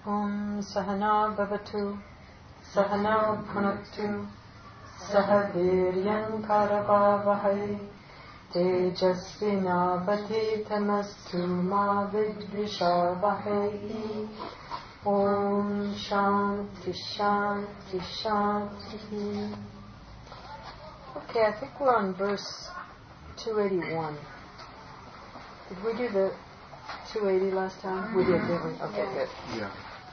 Om Sahana Bhavatu Sahana Bhunaktu Saha Viryan Karavavahai Tejasvinavadhitamastu Ma Vidvishavahai. Om Shanti Shanti Shanti. Okay, I think we're on verse 281. Did we do the 280 last time? We did, didn't we? Okay, good. Yeah.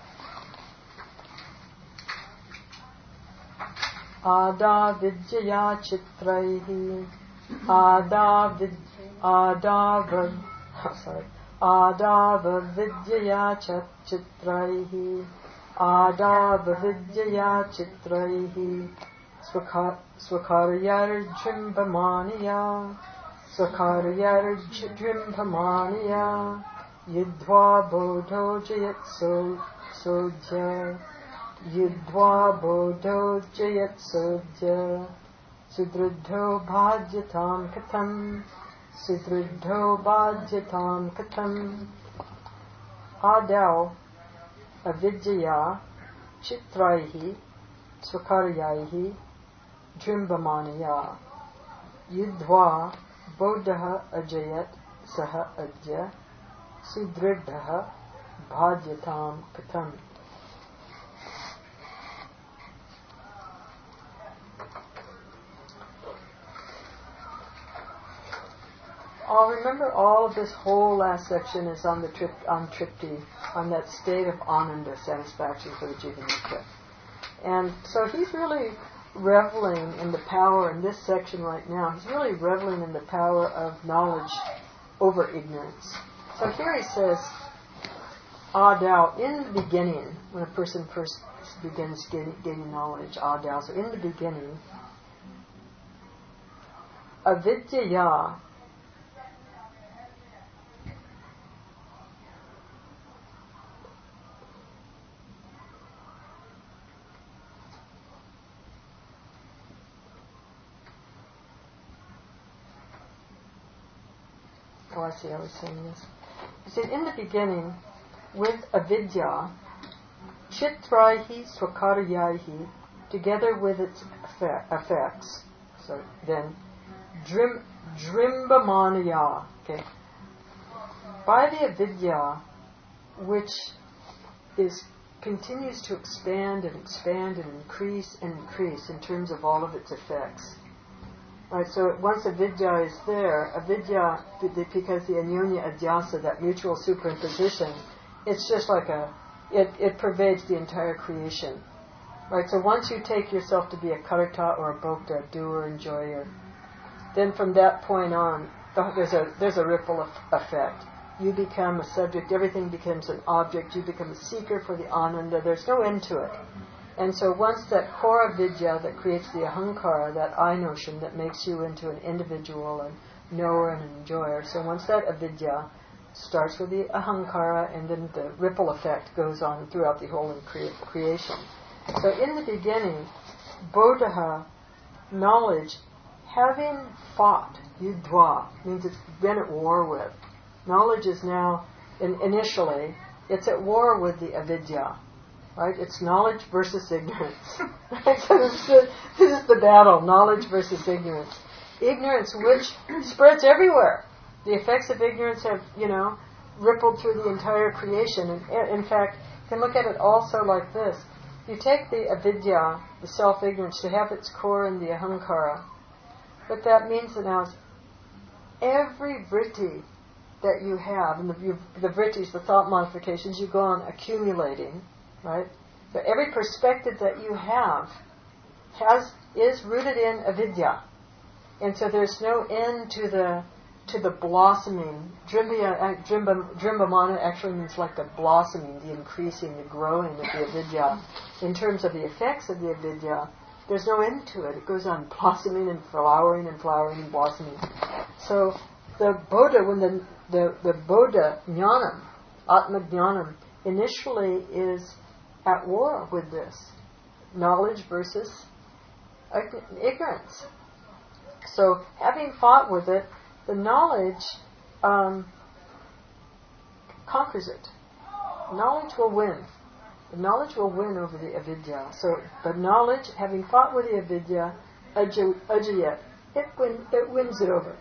Ada Vidyaya Chitraihi Adava Vidyaya Chitraihi Adava Vidyaya Chitraihi Swakaryarjimbhamaniya Yidva Bodho Jayat Sodhya Yidva Bodho Jayat Sodhya Sudruddho Bhajyatam Katham Sudruddho Bhajyatam Katham. Adau Avidyaya Chitraihi Swakaryaihi Drimbhamaniya Yidva Bodha Ajayat Saha Adya Sudriddha Bhajyatam Katham. Remember, all of this whole last section is on the Tripti, on that state of ananda, satisfaction for the Jivanmukta. And so he's really reveling in the power, in this section right now, he's really reveling in the power of knowledge over ignorance. So here he says, Adao, in the beginning, when a person first begins gaining knowledge, Adao, so in the beginning, avidyaya, I see, I was saying this. He said, in the beginning, with avidya, chitraihi swakaryahi, together with its effects. So then, drimbhamaniya, okay. By the avidya, which continues to expand and expand and increase in terms of all of its effects. Right, so once avidya is there, avidya, because the anyonya adhyasa, that mutual superimposition, it's just like it pervades the entire creation. Right, so once you take yourself to be a karta or a bhokta, doer, enjoyer, then from that point on, there's a ripple effect. You become a subject, everything becomes an object, you become a seeker for the ananda, there's no end to it. And so once that core avidya that creates the ahankara, that I notion that makes you into an individual, and knower and enjoyer, so once that avidya starts with the ahankara, and then the ripple effect goes on throughout the whole creation. So in the beginning, bodha, knowledge, having fought, yudva, means it's been at war with. Knowledge is now, initially, it's at war with the avidya. Right? It's knowledge versus ignorance. Right? So this is the battle, knowledge versus ignorance. Ignorance which spreads everywhere. The effects of ignorance have, rippled through the entire creation. And in fact, you can look at it also like this. You take the avidya, the self-ignorance, to have its core in the ahankara. What that means now is every vritti that you have, and the vrittis, the thought modifications, you go on accumulating. Right? But every perspective that you have is rooted in avidya. And so there's no end to the blossoming. Drimbhamana actually means like the blossoming, the increasing, the growing of the avidya. In terms of the effects of the avidya, there's no end to it. It goes on blossoming and flowering and blossoming. So the Bodha, when the Bodha jnanam, Atma jnanam, initially is at war with this. Knowledge versus ignorance. So having fought with it, the knowledge conquers it. Knowledge will win. The knowledge will win over the avidya. So the knowledge, having fought with the avidya, ajayat, it wins it over.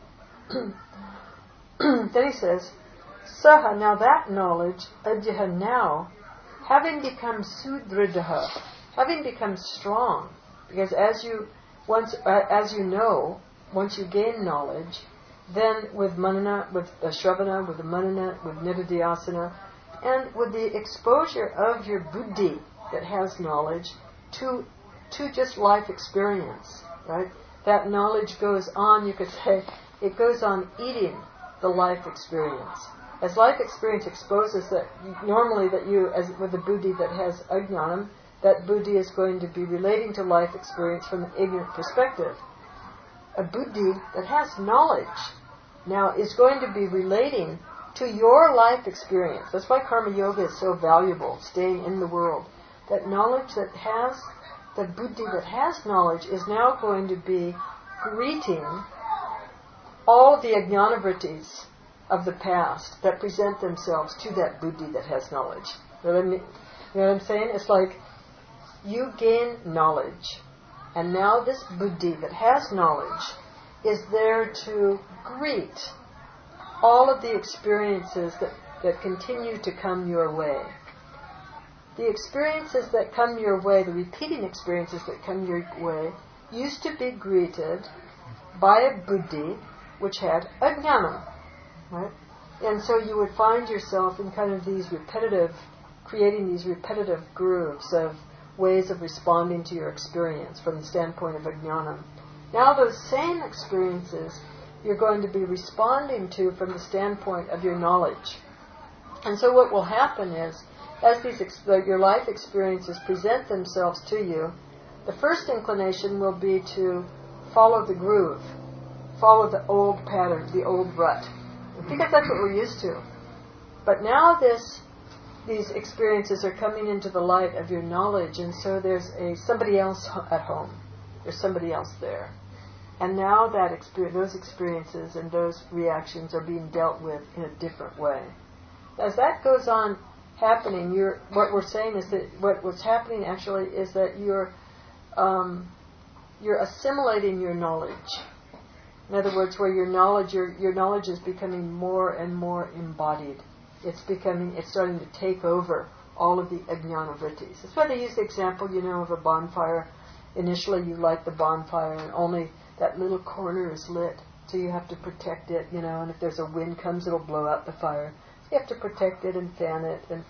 Then he says, Saha, now that knowledge, ajyaha, now, having become sudridaha, having become strong, because as you know, once you gain knowledge, then with manana, with shravana, with the manana, with nididhyasana, and with the exposure of your buddhi that has knowledge to just life experience, right? That knowledge goes on, you could say, it goes on eating the life experience. As life experience exposes that, normally that you, as with the buddhi that has ajnanam, that buddhi is going to be relating to life experience from an ignorant perspective. A buddhi that has knowledge now is going to be relating to your life experience. That's why karma yoga is so valuable, staying in the world. That knowledge that has, the buddhi that has knowledge is now going to be greeting all the ajnanavrittis of the past that present themselves to that buddhi that has knowledge. You know what I'm saying? It's like you gain knowledge, and now this buddhi that has knowledge is there to greet all of the experiences that continue to come your way. The experiences that come your way, the repeating experiences that come your way, used to be greeted by a buddhi which had ajnanam, right? And so you would find yourself in kind of creating these repetitive grooves of ways of responding to your experience from the standpoint of ajnanam. Now those same experiences you're going to be responding to from the standpoint of your knowledge. And so what will happen is, as your life experiences present themselves to you, the first inclination will be to follow the groove, follow the old pattern, the old rut, because that's what we're used to. But now these experiences are coming into the light of your knowledge, and so there's somebody else at home. There's somebody else there. And now those experiences and those reactions are being dealt with in a different way. As that goes on happening, what we're saying is that what's happening actually is that you're assimilating your knowledge. In other words, where your knowledge is becoming more and more embodied. It's starting to take over all of the ajnana vrittis. That's why they use the example, of a bonfire. Initially you light the bonfire and only that little corner is lit, so you have to protect it, and if there's a wind comes, it'll blow out the fire. So you have to protect it and fan it and,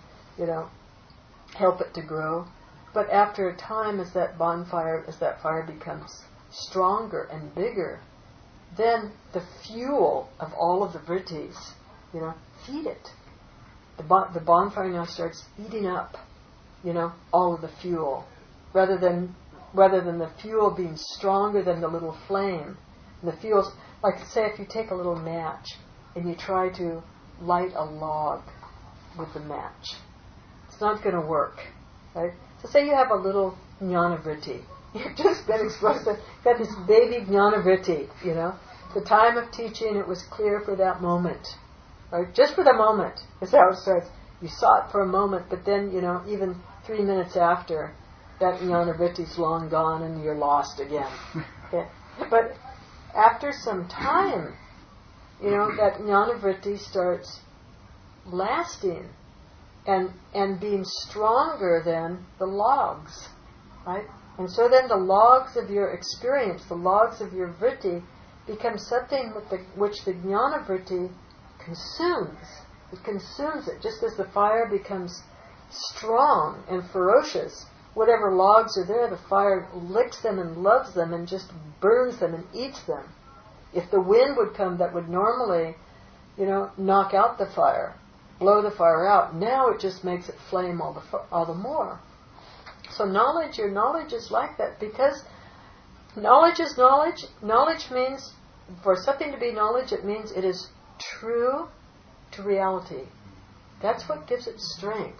help it to grow. But after a time, as that fire becomes stronger and bigger, then the fuel of all of the vrittis, feed it. The bonfire now starts eating up, all of the fuel, rather than the fuel being stronger than the little flame. And the fuel's, like say if you take a little match and you try to light a log with the match, it's not going to work, right? So say you have a little jnanavritti. You've just been exposed to, got this baby jnanavritti, The time of teaching, it was clear for that moment, right? Just for the moment is how it starts. You saw it for a moment, but then, even 3 minutes after, that jnanavritti's long gone and you're lost again. Okay? But after some time, that jnanavritti starts lasting and being stronger than the logs, right? And so then the logs of your experience, the logs of your vritti, become something which the jnanavritti consumes. It consumes it, just as the fire becomes strong and ferocious. Whatever logs are there, the fire licks them and loves them and just burns them and eats them. If the wind would come that would normally, knock out the fire, blow the fire out, now it just makes it flame all the more. So your knowledge is like that, because knowledge is knowledge. Knowledge means, for something to be knowledge, it means it is true to reality. That's what gives it strength.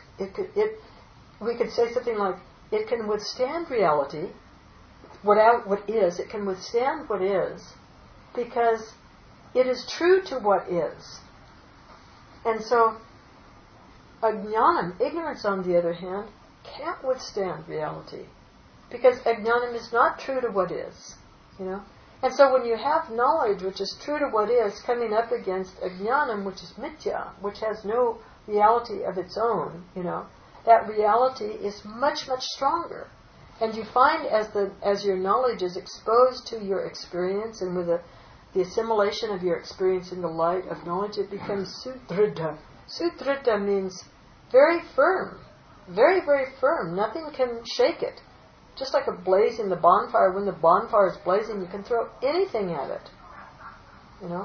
We could say something like, it can withstand reality, it can withstand what is, because it is true to what is. And so, ajnanam, ignorance on the other hand, can't withstand reality. Because ajnanam is not true to what is, you know. And so when you have knowledge which is true to what is coming up against ajnanam, which is mithya, which has no reality of its own, you know, that reality is much, much stronger. And you find as your knowledge is exposed to your experience and with the assimilation of your experience in the light of knowledge, it becomes sudrida. Sudrida means very firm, very, very firm. Nothing can shake it. Just like a blaze in the bonfire, when the bonfire is blazing, you can throw anything at it, you know.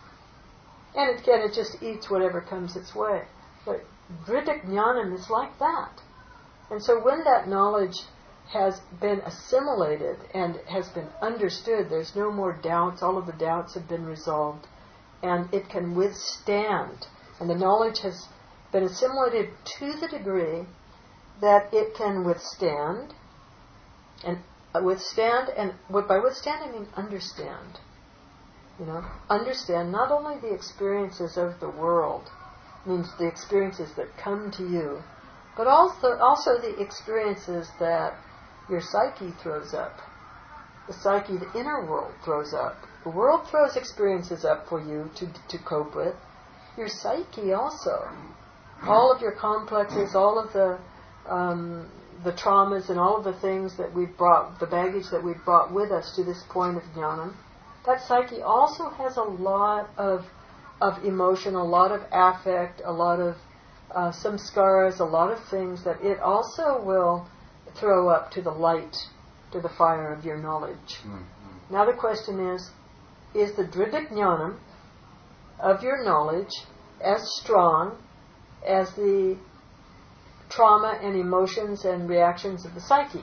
And it just eats whatever comes its way. But Dhrita Jnanam is like that. And so when that knowledge has been assimilated and has been understood, there's no more doubts, all of the doubts have been resolved, and it can withstand. And the knowledge has been assimilated to the degree that it can withstand, and by withstand I mean understand. You know, understand not only the experiences of the world, means the experiences that come to you, but also the experiences that your psyche throws up. The psyche, the inner world, throws up. The world throws experiences up for you to cope with. Your psyche also. All of your complexes, all of the traumas and all of the things that we've brought, the baggage that we've brought with us to this point of jnana, that psyche also has a lot of emotion, a lot of affect, a lot of some scars, a lot of things that it also will throw up to the light, to the fire of your knowledge. Mm-hmm. Now the question is the Dhrita Jnanam of your knowledge as strong as the trauma and emotions and reactions of the psyche?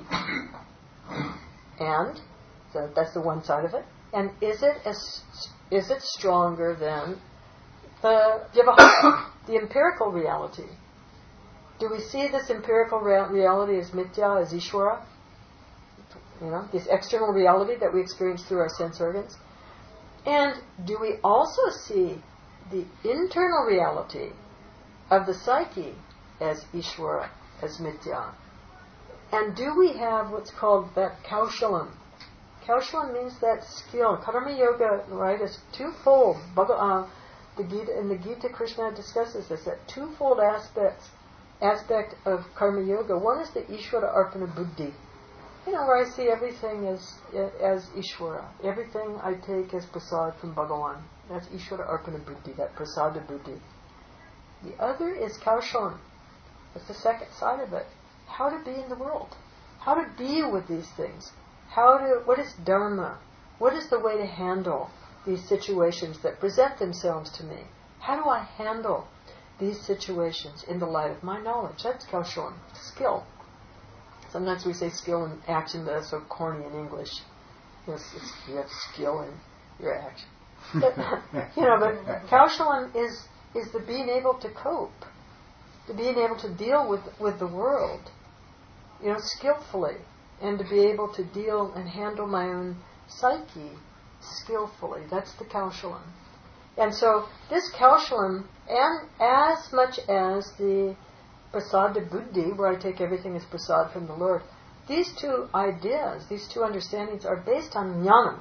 And so that's the one side of it. And is it stronger than the Vyavahara, the empirical reality? Do we see this empirical reality as mithya, as Ishvara? You know, this external reality that we experience through our sense organs? And do we also see the internal reality of the psyche as Ishvara, as mithya? And do we have what's called that kaushalam? Kaushalam means that skill. Karma yoga, right, is twofold. In the Gita, Krishna discusses this, that twofold aspect of karma yoga. One is the Ishvara Arpana Buddhi. You know, where I see everything as Ishvara. Everything I take as prasad from Bhagavan. That's Ishvara Arpana Buddhi, that prasada buddhi. The other is kaushalam. That's the second side of it. How to be in the world. How to deal with these things. What is dharma? What is the way to handle these situations that present themselves to me? How do I handle these situations in the light of my knowledge? That's kaushalam, skill. Sometimes we say skill in action, but that's so corny in English. Yes, you have skill in your action. But, but kaushalam is the being able to cope, the being able to deal with the world, skillfully, and to be able to deal and handle my own psyche skillfully. That's the kaushalam. And so this kaushalam, and as much as the prasada buddhi, where I take everything as prasad from the Lord, these two ideas, these two understandings are based on jnanam.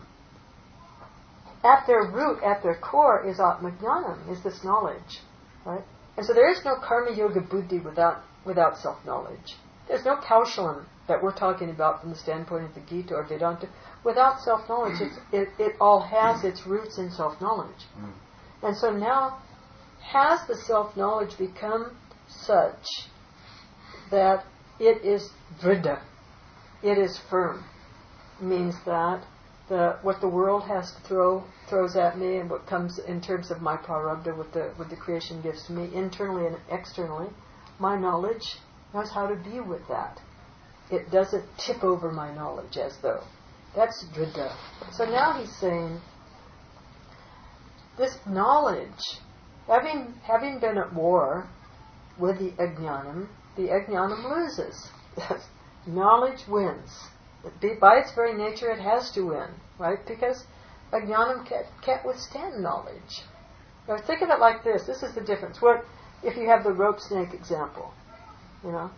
At their root, at their core, is atmajnanam, is this knowledge, right? And so there is no karma yoga buddhi without self-knowledge. There's no kaushalam that we're talking about from the standpoint of the Gita or Vedanta without self-knowledge. It all has its roots in self-knowledge. And so now, has the self-knowledge become such that it is dhrida, it is firm? Means that what the world has to throws at me, and what comes in terms of my prarabdha, what the creation gives to me, internally and externally, my knowledge knows how to be with that. It doesn't tip over my knowledge as though. That's dhrida. So now he's saying, this knowledge, having been at war with the ajnanam loses. Knowledge wins. By its very nature, it has to win, right? Because ajnanam can't withstand knowledge. Now think of it like this. This is the difference. What if you have the rope snake example?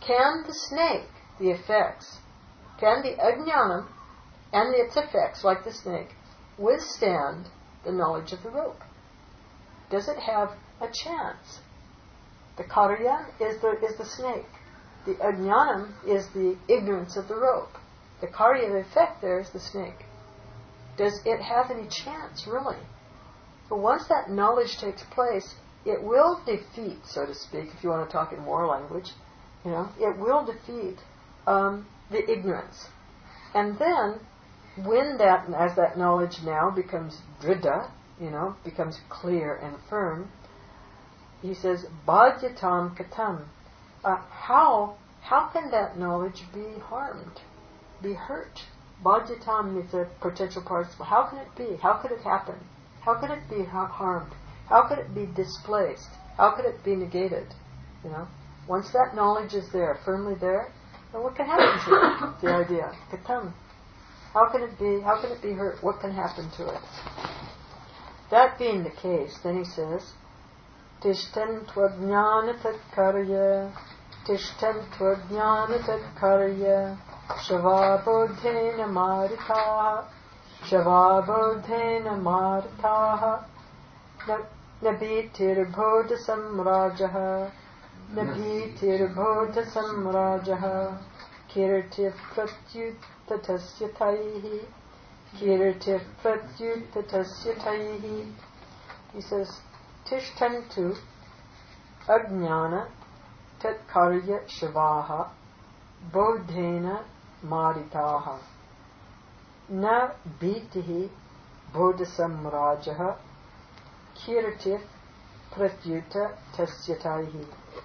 can the snake, the effects, can the ajnanam and its effects, like the snake, withstand the knowledge of the rope? Does it have a chance? The karya is the snake. The ajnanam is the ignorance of the rope. The karya, the effect there, is the snake. Does it have any chance, really? But once that knowledge takes place, it will defeat, so to speak, if you want to talk in war language, it will defeat the ignorance. And then, as that knowledge now becomes dridha, becomes clear and firm, he says, bhajyatam katam. How can that knowledge be harmed, be hurt? Bhajyatam means a potential participle. How can it be? How could it happen? How could it be harmed? How could it be displaced? How could it be negated? Once that knowledge is there, firmly there, then what can happen to it? The idea. Katam. How can it be hurt? What can happen to it? That being the case, then he says, Tishtan tvajnana tatkarya, Tishtan tvajnana tatkarya, Shavabodhena maritaha, Shavabodhena maritaha, Nabhitir bodha samrajaha, Nabhitir bodha samrajaha, Kirti pratyuttatasya taihi, Kirti pratyuttatasya taihi. He says, Tishtantu ajnana tatkarya shavaha bodhena maritaha na bhitihi bodhasamrajaha kirtif pratyuta tasyataihi.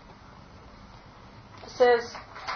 It says,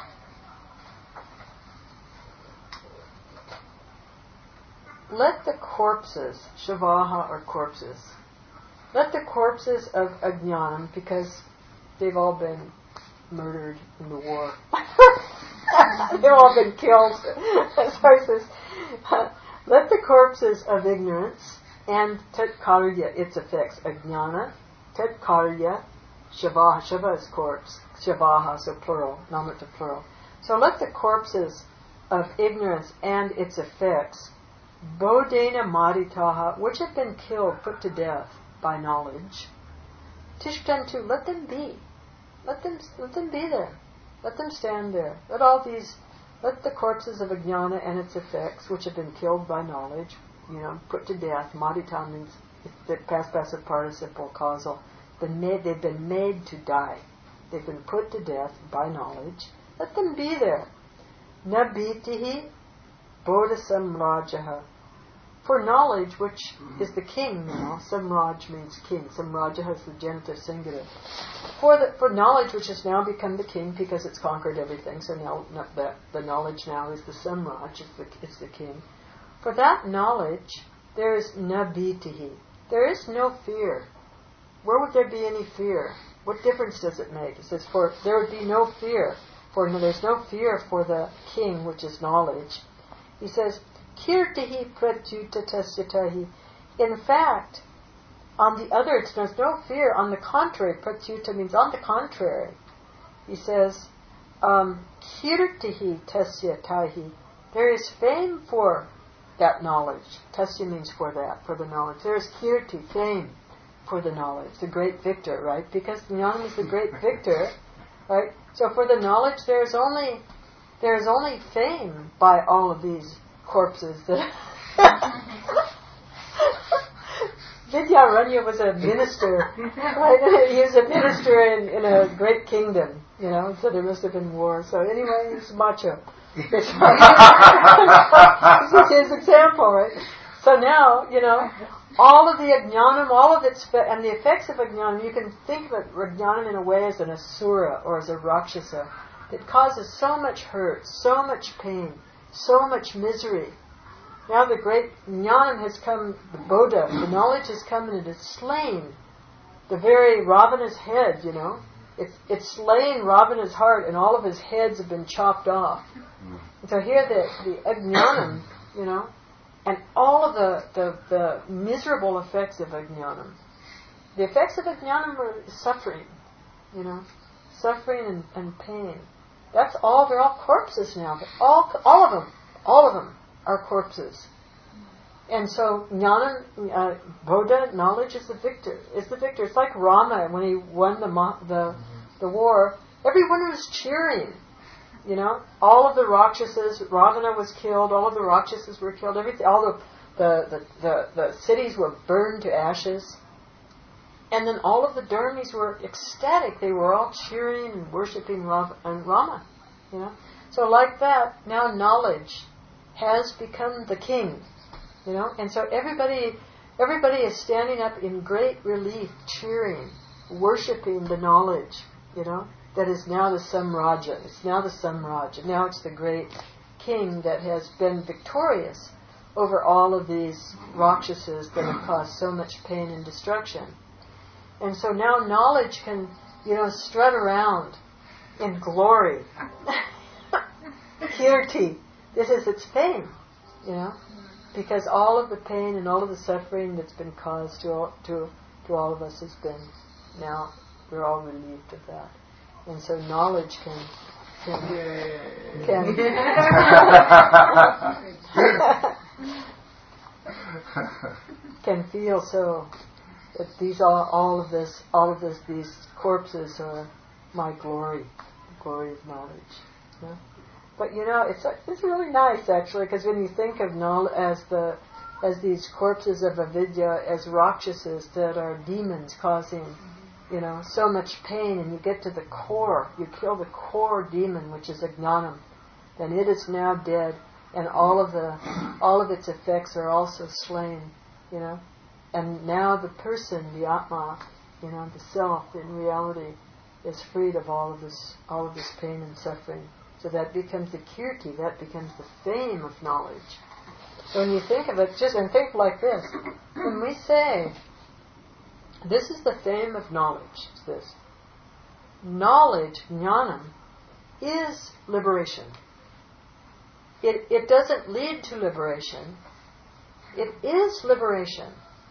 let the corpses, shavaha are corpses, let the corpses of ajnanam, because they've all been murdered in the war. They've all been killed. So he says, let the corpses of ignorance and tatkarya, its effects, ajnana, tatkarya, shavaha, shava is corpse, shavaha, so plural, namata plural. So let the corpses of ignorance and its effects, bodhena maritaha, which have been killed, put to death by knowledge, tishtantu, let them be. Let them be there. Let them stand there. Let the corpses of ajnana and its effects, which have been killed by knowledge, put to death. Marita means the past passive participle causal. They've been made to die. They've been put to death by knowledge. Let them be there. Nabhitihi bodhasamrajaha. For knowledge, which is the king now, samraj means king. Samrajaha is the genitive singular. For knowledge, which has now become the king because it's conquered everything, so now the knowledge now is the samraj, it's the king. For that knowledge, there is nabhitihi. There is no fear. Where would there be any fear? What difference does it make? It says, there would be no fear. There's no fear for the king, which is knowledge. He says, kirtihi pratyuta. In fact, on the other, there's no fear. On the contrary, pratyuta means on the contrary. He says, kirtihi tasya tahi. There is fame for that knowledge. Tasya means for the knowledge. There is kirti, fame for the knowledge, the great victor, right? Because Jnana is the great victor, right? So for the knowledge, there is only fame by all of these corpses that Vidyaranya was a minister, right? He was a minister in a great kingdom, so there must have been war. So anyway, he's macho. This is his example, right? So now, all of the ajnanam, all of its, and the effects of ajnanam, you can think of ajnanam in a way as an asura or as a rakshasa. It causes so much hurt, so much pain, so much misery. Now the great jnanam has come, the bodha, the knowledge has come and it has slain the very Ravana's head, It's slain Ravana's heart and all of his heads have been chopped off. And so here the ajnanam, and all of the miserable effects of ajnanam. The effects of ajnanam are suffering, suffering and pain. That's all. They're all corpses now. All of them are corpses. And so jnana, Bodha, knowledge is the victor. It's like Rama when he won the war. Everyone was cheering. All of the Rakshasas, Ravana was killed, all of the Rakshasas were killed, everything, all the cities were burned to ashes. And then all of the Dharmis were ecstatic. They were all cheering and worshipping Rama. So like that, now knowledge has become the king. And so everybody is standing up in great relief, cheering, worshipping the knowledge, that is now the Samraja. It's now the Samraja. Now it's the great king that has been victorious over all of these Rakshasas that have caused so much pain and destruction. And so now knowledge can, strut around in glory. Kirti. This is its fame, because all of the pain and all of the suffering that's been caused to all of us has been, now we're all relieved of that. And so knowledge can feel so that these corpses are my glory, the glory of knowledge. But it's really nice actually, because when you think of knowledge as these corpses of avidya, as rakshasas that are demons causing so much pain, and you get to the core, you kill the core demon, which is ajnanam, and it is now dead, and all of its effects are also slain, and now the person, the atma, the self, in reality, is freed of all of this pain and suffering. So that becomes the kirti, that becomes the fame of knowledge. So when you think of it, and think like this, when we say, this is the fame of knowledge, it's this. Knowledge, jnanam, is liberation. It doesn't lead to liberation. It is liberation.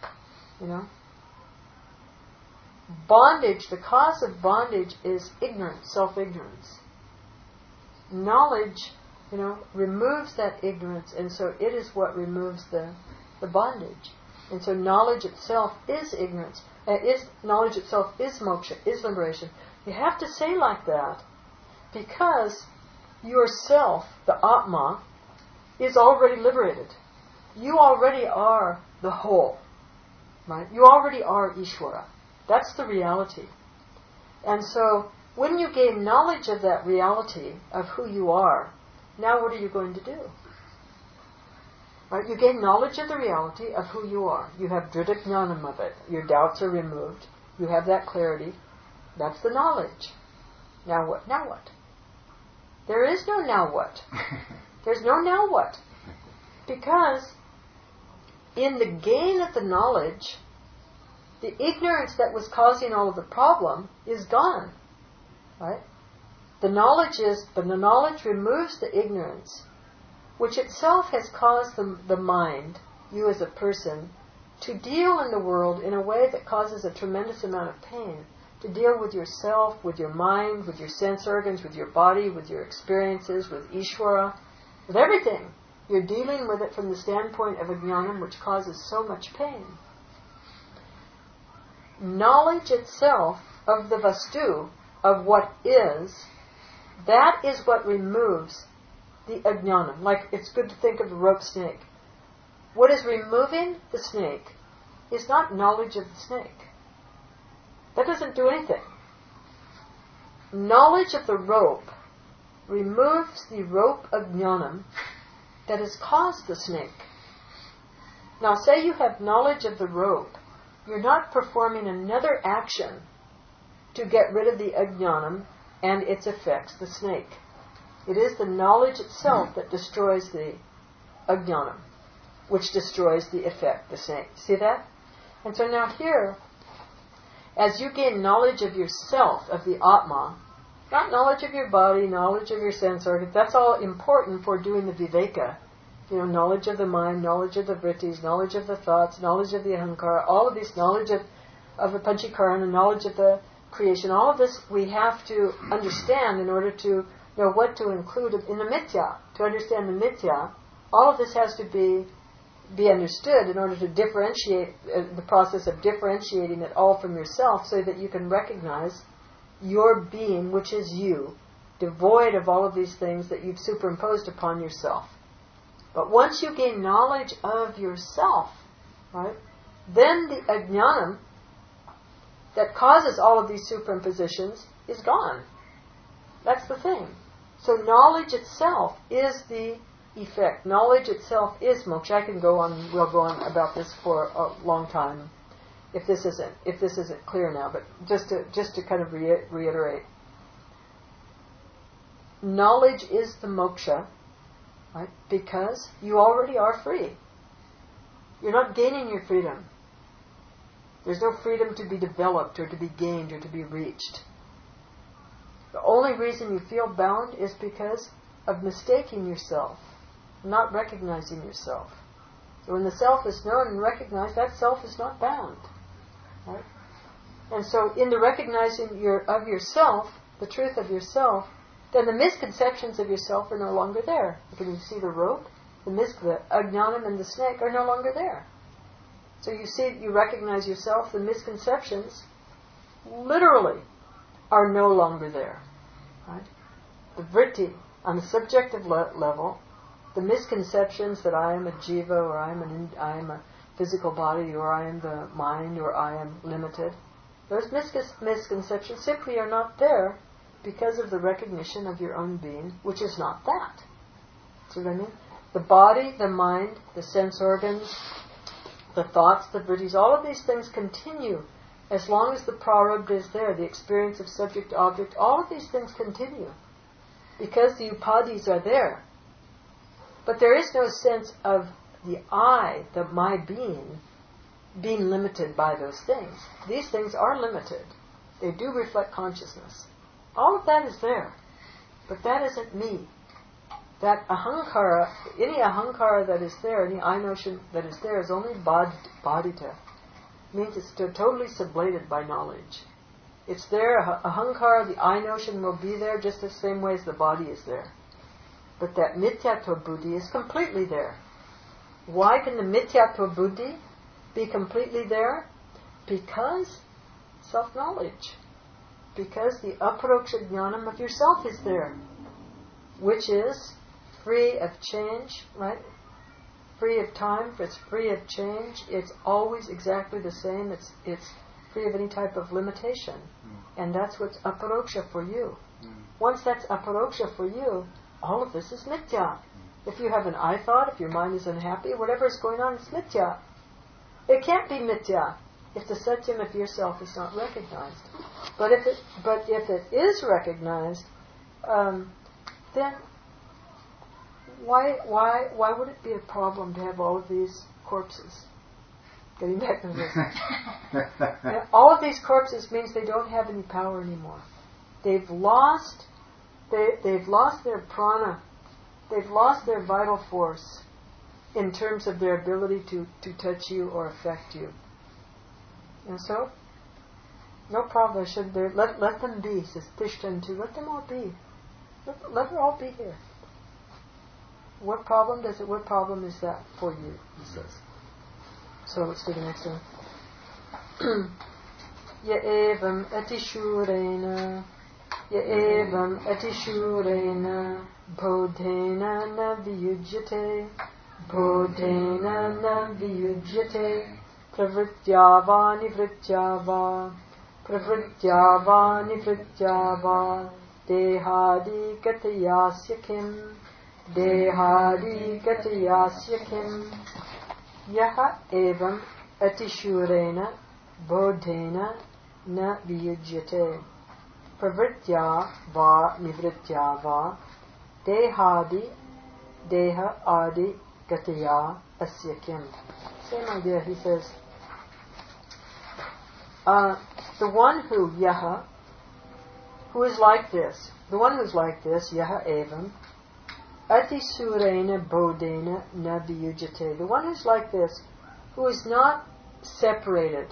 Bondage, the cause of bondage is ignorance, self-ignorance. Knowledge, removes that ignorance, and so it is what removes the bondage. And so knowledge itself is ignorance. Knowledge itself is moksha, is liberation. You have to say like that because yourself, the Atma, is already liberated. You already are the whole. Right? You already are Ishvara. That's the reality. And so when you gain knowledge of that reality, of who you are, now what are you going to do? Right? You gain knowledge of the reality of who you are. You have drita jnanam of it. Your doubts are removed. You have that clarity. That's the knowledge. Now what? Now what? There is no now what. There's no now what. Because in the gain of the knowledge, the ignorance that was causing all of the problem is gone. Right? The knowledge removes the ignorance, which itself has caused the mind, you as a person, to deal in the world in a way that causes a tremendous amount of pain. To deal with yourself, with your mind, with your sense organs, with your body, with your experiences, with Ishvara, with everything. You're dealing with it from the standpoint of ajnanam, which causes so much pain. Knowledge itself of the vastu, of what is, that is what removes the ajnanam. Like, it's good to think of the rope snake. What is removing the snake is not knowledge of the snake. That doesn't do anything. Knowledge of the rope removes the rope ajnanam that has caused the snake. Now, say you have knowledge of the rope. You're not performing another action to get rid of the ajnanam and its effects, the snake. It is the knowledge itself that destroys the ajnanam, which destroys the effect, the snake. See that? And so now here, as you gain knowledge of yourself, of the Atma, not knowledge of your body, knowledge of your sense organs, that's all important for doing the viveka. Knowledge of the mind, knowledge of the vrittis, knowledge of the thoughts, knowledge of the ahankara, all of this knowledge of the panchakarana, knowledge of the creation, all of this we have to understand in order to know what to include in the mithya. To understand the mithya, all of this has to be understood in order to differentiate, the process of differentiating it all from yourself, so that you can recognize your being, which is you, devoid of all of these things that you've superimposed upon yourself. But once you gain knowledge of yourself, right, then the ajnanam that causes all of these superimpositions is gone. That's the thing. So knowledge itself is the effect. Knowledge itself is moksha. I can go on, we'll go on about this for a long time if this isn't clear now, but just to kind of reiterate. Knowledge is the moksha, right? Because you already are free. You're not gaining your freedom. There's no freedom to be developed or to be gained or to be reached. The only reason you feel bound is because of mistaking yourself, not recognizing yourself. So when the self is known and recognized, that self is not bound. Right? And so in the recognizing of yourself, the truth of yourself, then the misconceptions of yourself are no longer there. When you see the rope, the ajnanam and the snake are no longer there. So you recognize yourself, the misconceptions literally are no longer there. Right? The vritti, on the subjective level, the misconceptions that I am a jiva, or I am a physical body, or I am the mind, or I am limited, those misconceptions simply are not there because of the recognition of your own being, which is not that. See what I mean? The body, the mind, the sense organs, the thoughts, the vrittis, all of these things continue as long as the prarabdha is there, the experience of subject-object, all of these things continue because the upadhis are there. But there is no sense of the I, my being limited by those things. These things are limited. They do reflect consciousness. All of that is there. But that isn't me. That ahankara, any ahankara that is there, any I notion that is there, is only badita. Means it's totally sublated by knowledge. It's there, ahankara, the I notion will be there just the same way as the body is there. But that mithyatva buddhi is completely there. Why can the mithyatva buddhi be completely there? Because self-knowledge. Because the aparoksha jnanam of yourself is there, which is free of change, right? Free of time, it's free of change, it's always exactly the same, it's free of any type of limitation. And that's what's aparoksha for you. Once that's aparoksha for you, all of this is mithya. If you have an I thought, if your mind is unhappy, whatever is going on, it's mithya. It can't be mithya if the satyam of yourself is not recognized. But if it is recognized, then why would it be a problem to have all of these corpses? Getting back to this. All of these corpses means they don't have any power anymore. They've lost their prana. They've lost their vital force in terms of their ability to touch you or affect you. And so, no problem. Let them be, says Tishtantu. Let them all be. Let them all be here. What problem is that for you? He says. So let's do the next one. Ya evam atishurena bodhena na viyujyate pravrityava nivrityava dehadi gatayasya kim yaha evam atishurena bodhena na viyujyate pravritya va nivritya va dehadi deha adi gataya asya kim. Same idea, he says. The one who, yaha, who is like this, yaha evam, atisurena bodhena na viyujyate. The one who's like this, who is not separated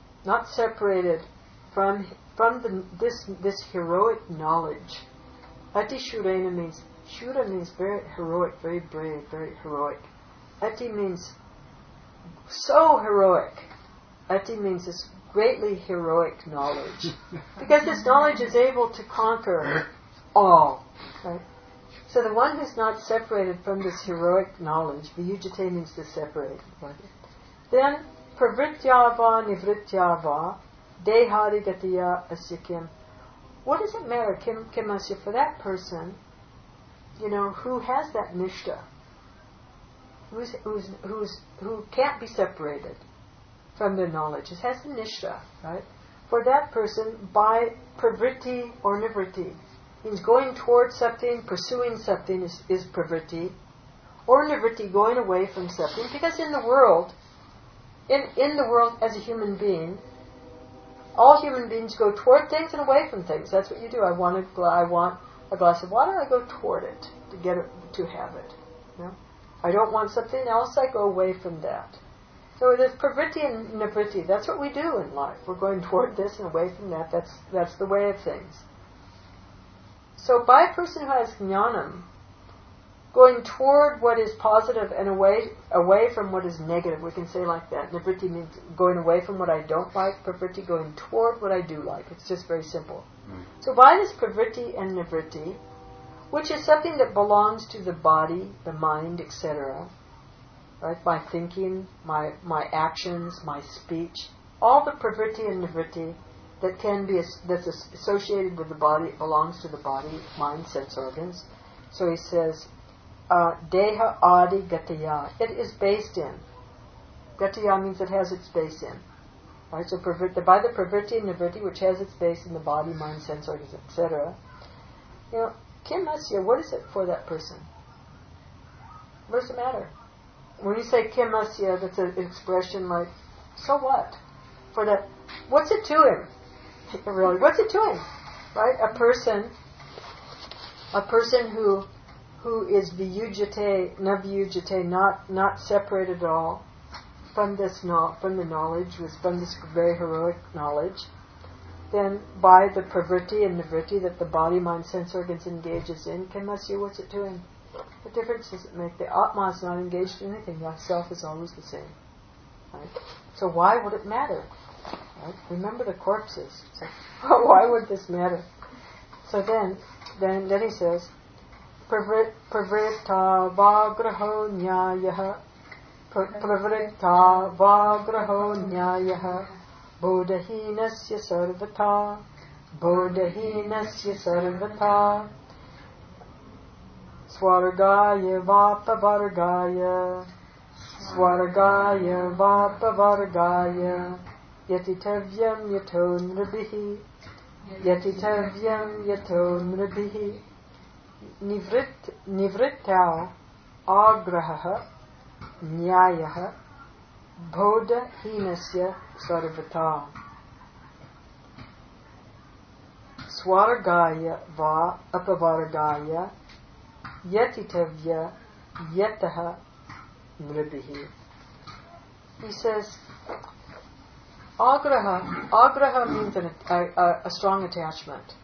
from this heroic knowledge Ati Shurena means, Shura means very heroic, very brave, very heroic. Ati means so heroic. Ati means this greatly heroic knowledge. Because this knowledge is able to conquer all. Right? So the one who's not separated from this heroic knowledge, Viyujate means to separate. Right? Then, Pravrityava Nivrityava Dehari Gatiya Asya. What does it matter, Kim Asya, for that person, who has that nishta, who can't be separated from their knowledge, it has the nishta, right? For that person, by pravritti or nivritti, means going towards something, pursuing something is pravritti, or nivritti, going away from something, because in the world as a human being, all human beings go toward things and away from things. That's what you do. I want a glass of water, I go toward it to get it, to have it. I don't want something else, I go away from that. So there's pravritti and nivritti. That's what we do in life. We're going toward this and away from that. That's the way of things. So by a person who has jnanam, going toward what is positive and away from what is negative, we can say like that. Nivritti means going away from what I don't like, pravritti going toward what I do like. It's just very simple. So by this pravritti and nivritti, which is something that belongs to the body, the mind, etc., right? My thinking, my actions, my speech, all the pravritti and nivritti that's associated with the body, it belongs to the body, mind, sense organs. So he says, Deha Adi Gataya. It is based in. Gataya means it has its base in. Right? So by the pravritti and nivritti, which has its base in the body, mind, sense organs, etc. Kim Asya, what is it for that person? What does it matter? When you say Kim Asya, that's an expression like, so what? For that, what's it to him? Really, what's it to him? Right? A person who is viyujate, not separated at all from from the knowledge, from this very heroic knowledge, then by the pravritti and nivritti that the body, mind, sense organs engages in, Kimasya, what's it doing? What difference does it make? The Atma is not engaged in anything. The self is always the same. Right? So why would it matter? Right? Remember the corpses. So, why would this matter? So then he says, Pravritta vagraho nyayah Pravritta vagraho nyayah Bodhahinasya sarvata Bodhahinasya sarvata Swargaya vapavargaya Swargaya vapavargaya Yatitavyam yato nribihi Yatitavyam yato nribihi Nivrittau agraha nyayah bodha hinasya sarvata Swargaya va apavargaya yatitavya yataha nribihi. He says, agraha means a strong attachment.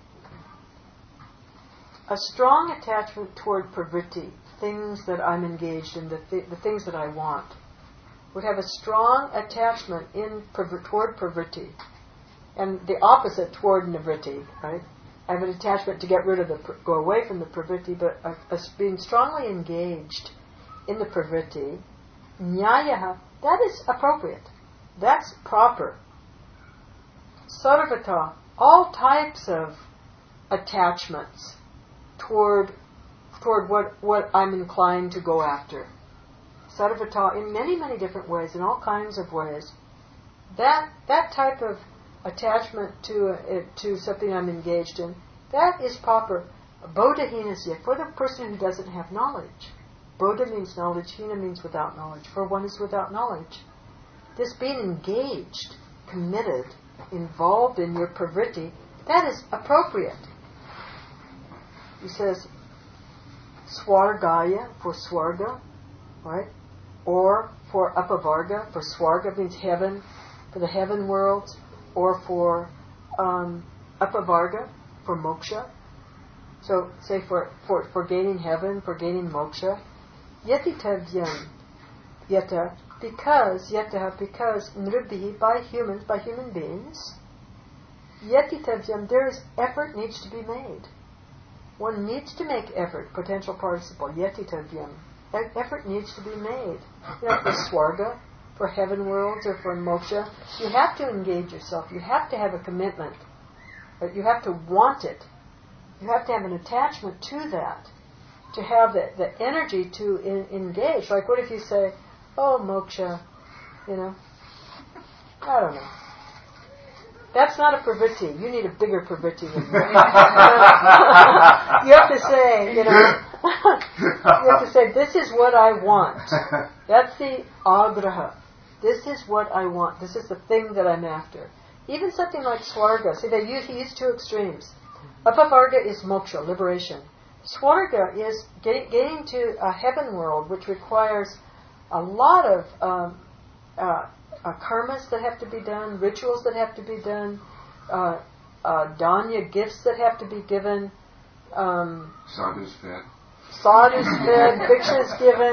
A strong attachment toward pravritti, things that I'm engaged in, the things that I want, would have a strong attachment toward pravritti, and the opposite toward nivritti, right? I have an attachment to go away from the pravritti, but being strongly engaged in the pravritti, nyayaha, that is appropriate. That's proper. Sarvata, all types of attachments toward what I'm inclined to go after. Sarvata, in many, many different ways, in all kinds of ways. That type of attachment to something I'm engaged in, that is proper. Bodhahinasya, for the person who doesn't have knowledge. Bodha means knowledge, hina means without knowledge. For one is without knowledge. This being engaged, committed, involved in your pravritti, that is appropriate. He says, Swargaya, for swarga, right? Or for apavarga, for swarga means heaven, for the heaven worlds, or for apavarga, for moksha. So, say for gaining heaven, for gaining moksha, yatitavyam, yata, because nribhi, by human beings, yatitavyam, effort needs to be made. One needs to make effort, potential participle, yatitavyam. That effort needs to be made. For swarga, for heaven worlds, or for moksha, you have to engage yourself. You have to have a commitment. But you have to want it. You have to have an attachment to that. To have the energy to engage. Like, what if you say, oh, moksha, I don't know. That's not a pravritti. You need a bigger pravritti than that. You have to say, you have to say, this is what I want. That's the agraha. This is what I want. This is the thing that I'm after. Even something like swarga. See, he used two extremes. Apavarga is moksha, liberation. Swarga is getting to a heaven world, which requires a lot of karmas that have to be done, rituals that have to be done, danya, gifts that have to be given, sadhu's fed, bhikshas given,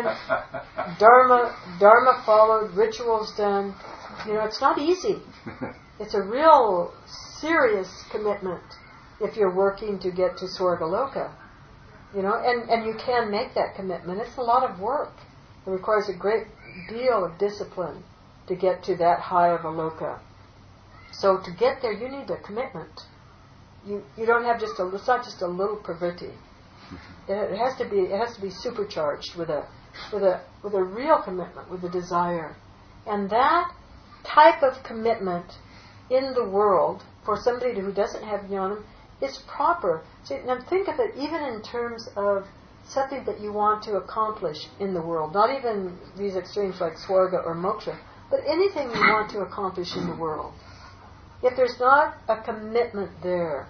dharma followed, rituals done. It's not easy. It's a real serious commitment if you're working to get to Swargaloka. And you can make that commitment. It's a lot of work. It requires a great deal of discipline to get to that high of a loka. So to get there, you need a commitment. You don't have it's not just a little pravritti. It has to be supercharged with a real commitment, with a desire. And that type of commitment in the world for somebody who doesn't have jnanam is proper. So now think of it even in terms of something that you want to accomplish in the world. Not even these extremes like swarga or moksha, but anything you want to accomplish in the world. If there's not a commitment there,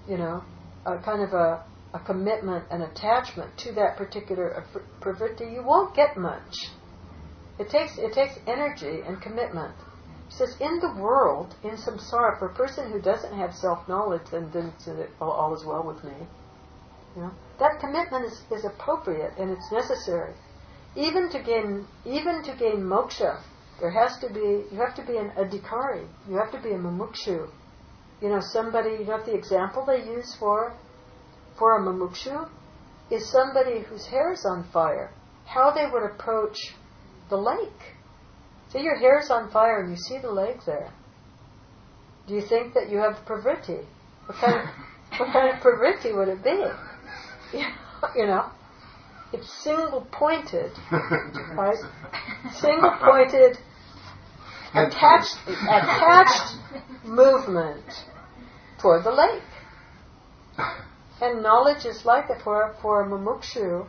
a kind of a commitment, an attachment to that particular pravritti, you won't get much. It takes energy and commitment. He says, in the world, in samsara, for a person who doesn't have self-knowledge, then all is well with me. That commitment is appropriate and it's necessary. Even to gain moksha, you have to be an adhikari. You have to be a mumukshu. Somebody. The example they use for a mumukshu is somebody whose hair is on fire. How they would approach the lake. Say your hair is on fire and you see the lake there. Do you think that you have pravritti? What kind of pravritti would it be? It's single-pointed, right? Single-pointed, attached movement toward the lake. And knowledge is like that for a mumukshu.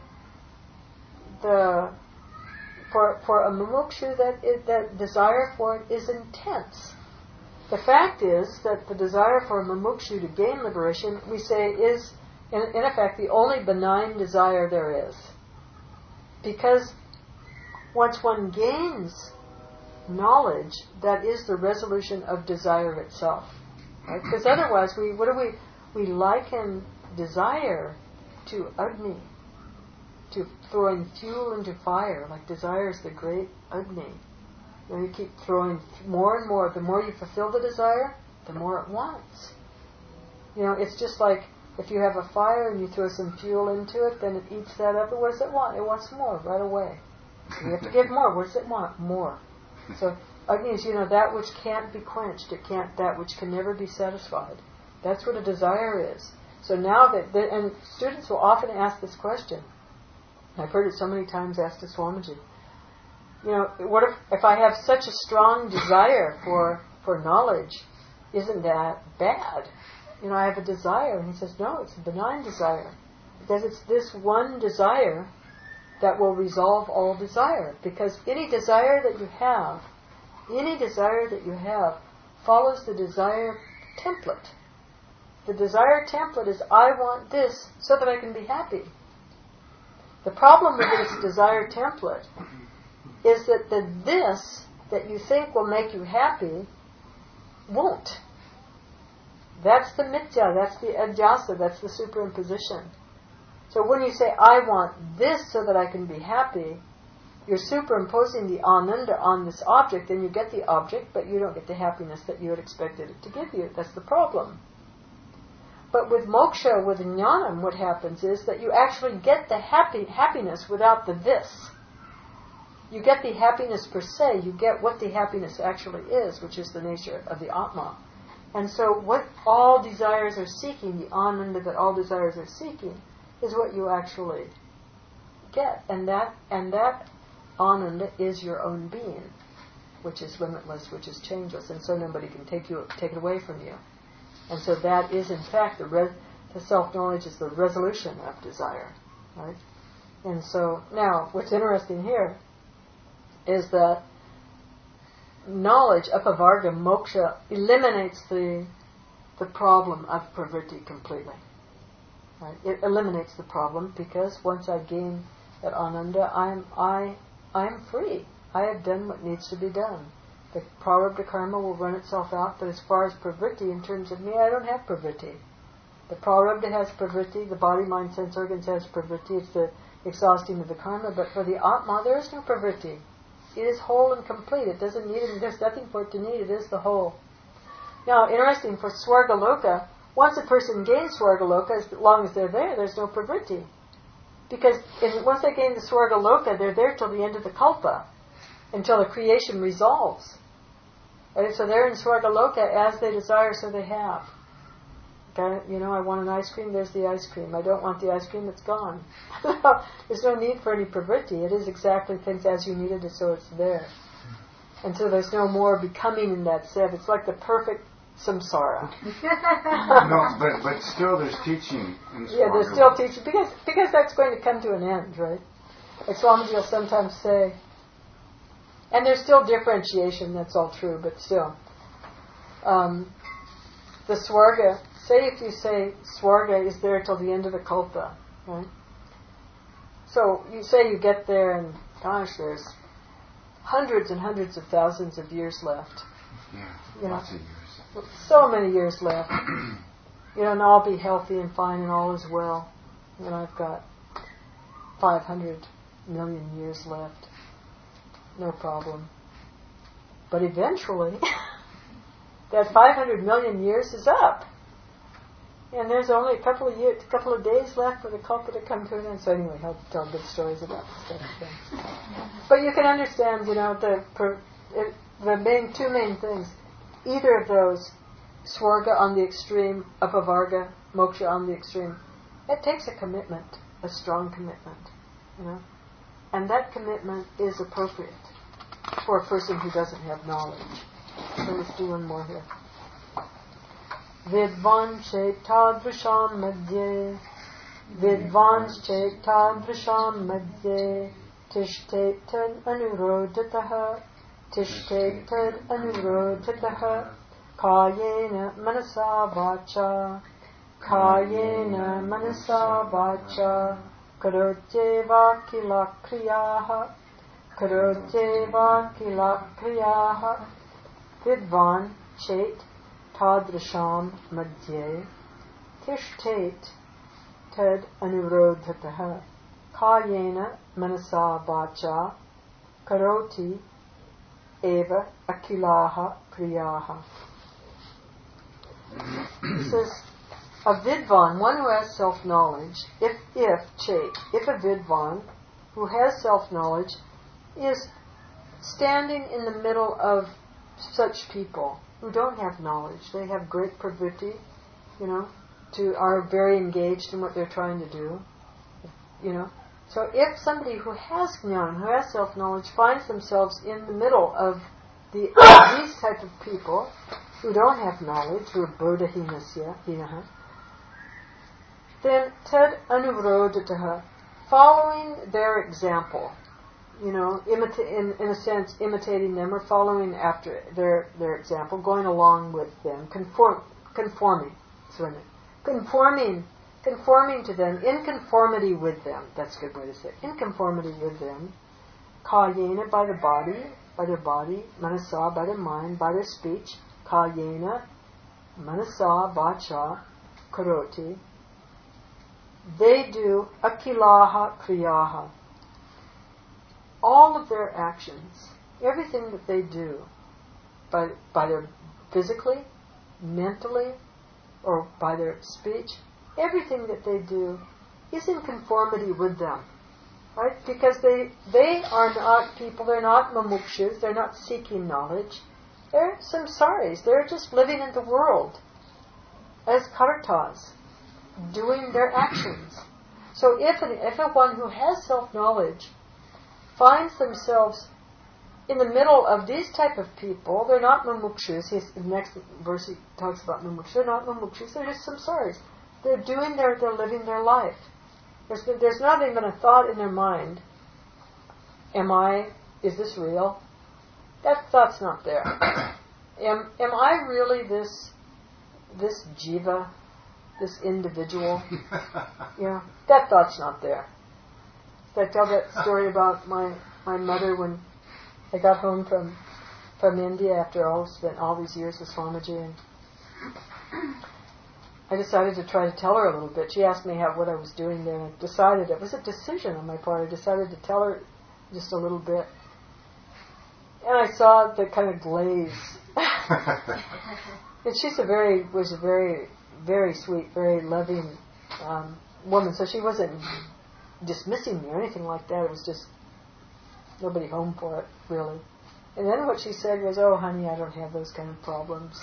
For a mumukshu, that desire for it is intense. The fact is that the desire for a mumukshu to gain liberation, we say, is in effect the only benign desire there is. Because once one gains knowledge, that is the resolution of desire itself. Right? Because otherwise, we liken desire to Agni, to throwing fuel into fire. Like desire is the great Agni. You keep throwing more and more. The more you fulfill the desire, the more it wants. It's just like if you have a fire and you throw some fuel into it, then it eats that up. And what does it want? It wants more right away. You have to give more. What does it want? More. So Agni is, that which can't be quenched. That which can never be satisfied. That's what a desire is. So now and students will often ask this question. I've heard it so many times asked to Swamiji. What if I have such a strong desire for knowledge, isn't that bad? I have a desire. And he says, no, it's a benign desire. Because it's this one desire that will resolve all desire. Because any desire that you have follows the desire template. The desire template is, I want this so that I can be happy. The problem with this desire template is that the this that you think will make you happy won't. That's the mitya, that's the adhyasa, that's the superimposition. So when you say, I want this so that I can be happy, you're superimposing the ananda on this object, and you get the object, but you don't get the happiness that you had expected it to give you. That's the problem. But with moksha, with jnanam, what happens is that you actually get the happiness without the this. You get the happiness per se, you get what the happiness actually is, which is the nature of the Atma. And so what all desires are seeking, the ananda that all desires are seeking, is what you actually get. And that ananda is your own being, which is limitless, which is changeless, and so nobody can take it away from you. And so that is, in fact, the self-knowledge is the resolution of desire, right? And so now, what's interesting here is that knowledge, apavarga, moksha, eliminates the problem of pravritti completely. Right? It eliminates the problem because once I gain that ananda, I'm free. I have done what needs to be done. The prarabdha karma will run itself out, but as far as pravritti, in terms of me, I don't have pravritti. The prarabdha has pravritti, the body, mind, sense organs has pravritti, it's the exhausting of the karma, but for the atma, there is no pravritti. It is whole and complete. It doesn't need it, there's nothing for it to need, it is the whole. Now, interesting, for Swargaloka, once a person gains Swargaloka, as long as they're there, there's no pravritti. Because once they gain the Swargaloka, they're there till the end of the kalpa, until the creation resolves. Right? So they're in Swargaloka as they desire, so they have. Okay? I want an ice cream, there's the ice cream. I don't want the ice cream, it's gone. There's no need for any pravritti. It is exactly things as you needed it, so it's there. And so there's no more becoming in that set. It's like the perfect samsara. No, but still there's teaching in Swargaloka. Yeah, there's still teaching, because that's going to come to an end, right? Like Swamiji will sometimes say, and there's still differentiation, that's all true, but still. The Swarga, say if you say Swarga is there till the end of the kalpa, right? So you say you get there and, gosh, there's hundreds and hundreds of thousands of years left. Yeah, lots of years. So many years left. And I'll be healthy and fine and all is well. I've got 500 million years left. No problem. But eventually, that 500 million years is up. And there's only a couple of days left for the kalpa to come to an end. So anyway, he'll tell good stories about this kind of thing. But you can understand, the two main things. Either of those, Swarga on the extreme, Apavarga, Moksha on the extreme, it takes a commitment, a strong commitment, And that commitment is appropriate for a person who doesn't have knowledge. So let's do one more here. Vidvan Chaitadrisham Madhye Vidvan Chaitadrisham Madhye Tishtet Tad Anurodhataha Tishtet Tad Anurodhataha Kayena Manasa Vacha Kayena Manasa Vacha Karotyeva Kila Kriyaha Karotyeva Kila Kriyaha Vidvan Chait Tadrasham Madhye Tishtet Tad Anurodhataha Kayena Manasa Vacha Karoti Eva Akilaha Kriyaha. It says, a vidvan, one who has self-knowledge, if a vidvan who has self-knowledge is standing in the middle of such people who don't have knowledge, they have great pravritti, are very engaged in what they're trying to do, So if somebody who has jnana, who has self-knowledge, finds themselves in the middle of these type of people who don't have knowledge, who are bodhahinasya, then tad anuvrodhataha, following their example, in a sense, imitating them or following after their example, going along with them, conforming to them, in conformity with them. That's a good way to say it. In conformity with them, kayena, by their body, manasa, by their mind, by their speech, kayena, manasa vacha karoti, they do akilaha kriyaha. All of their actions, everything that they do, by their physically, mentally, or by their speech, everything that they do is in conformity with them. Right? Because they are not people, they're not mumukshus, they're not seeking knowledge. They're samsaris, they're just living in the world as kartas, doing their actions. So if one who has self-knowledge finds themselves in the middle of these type of people, they're not mumukshus. The next verse he talks about mumukshus. They're not mumukshus, they're just samsaris. They're living their life. There's not even a thought in their mind, is this real? That thought's not there. Am I really this jiva, this individual? Yeah, that thought's not there. Did I tell that story about my mother when I got home from India after spent all these years with Swamiji, and I decided to try to tell her a little bit. She asked me what I was doing there, and I decided, it was a decision on my part, I decided to tell her just a little bit. And I saw the kind of glaze. And she was a very, very sweet, very loving woman, so she wasn't dismissing me or anything like that. It was just nobody home for it, really. And then what she said was, "Oh, honey, I don't have those kind of problems."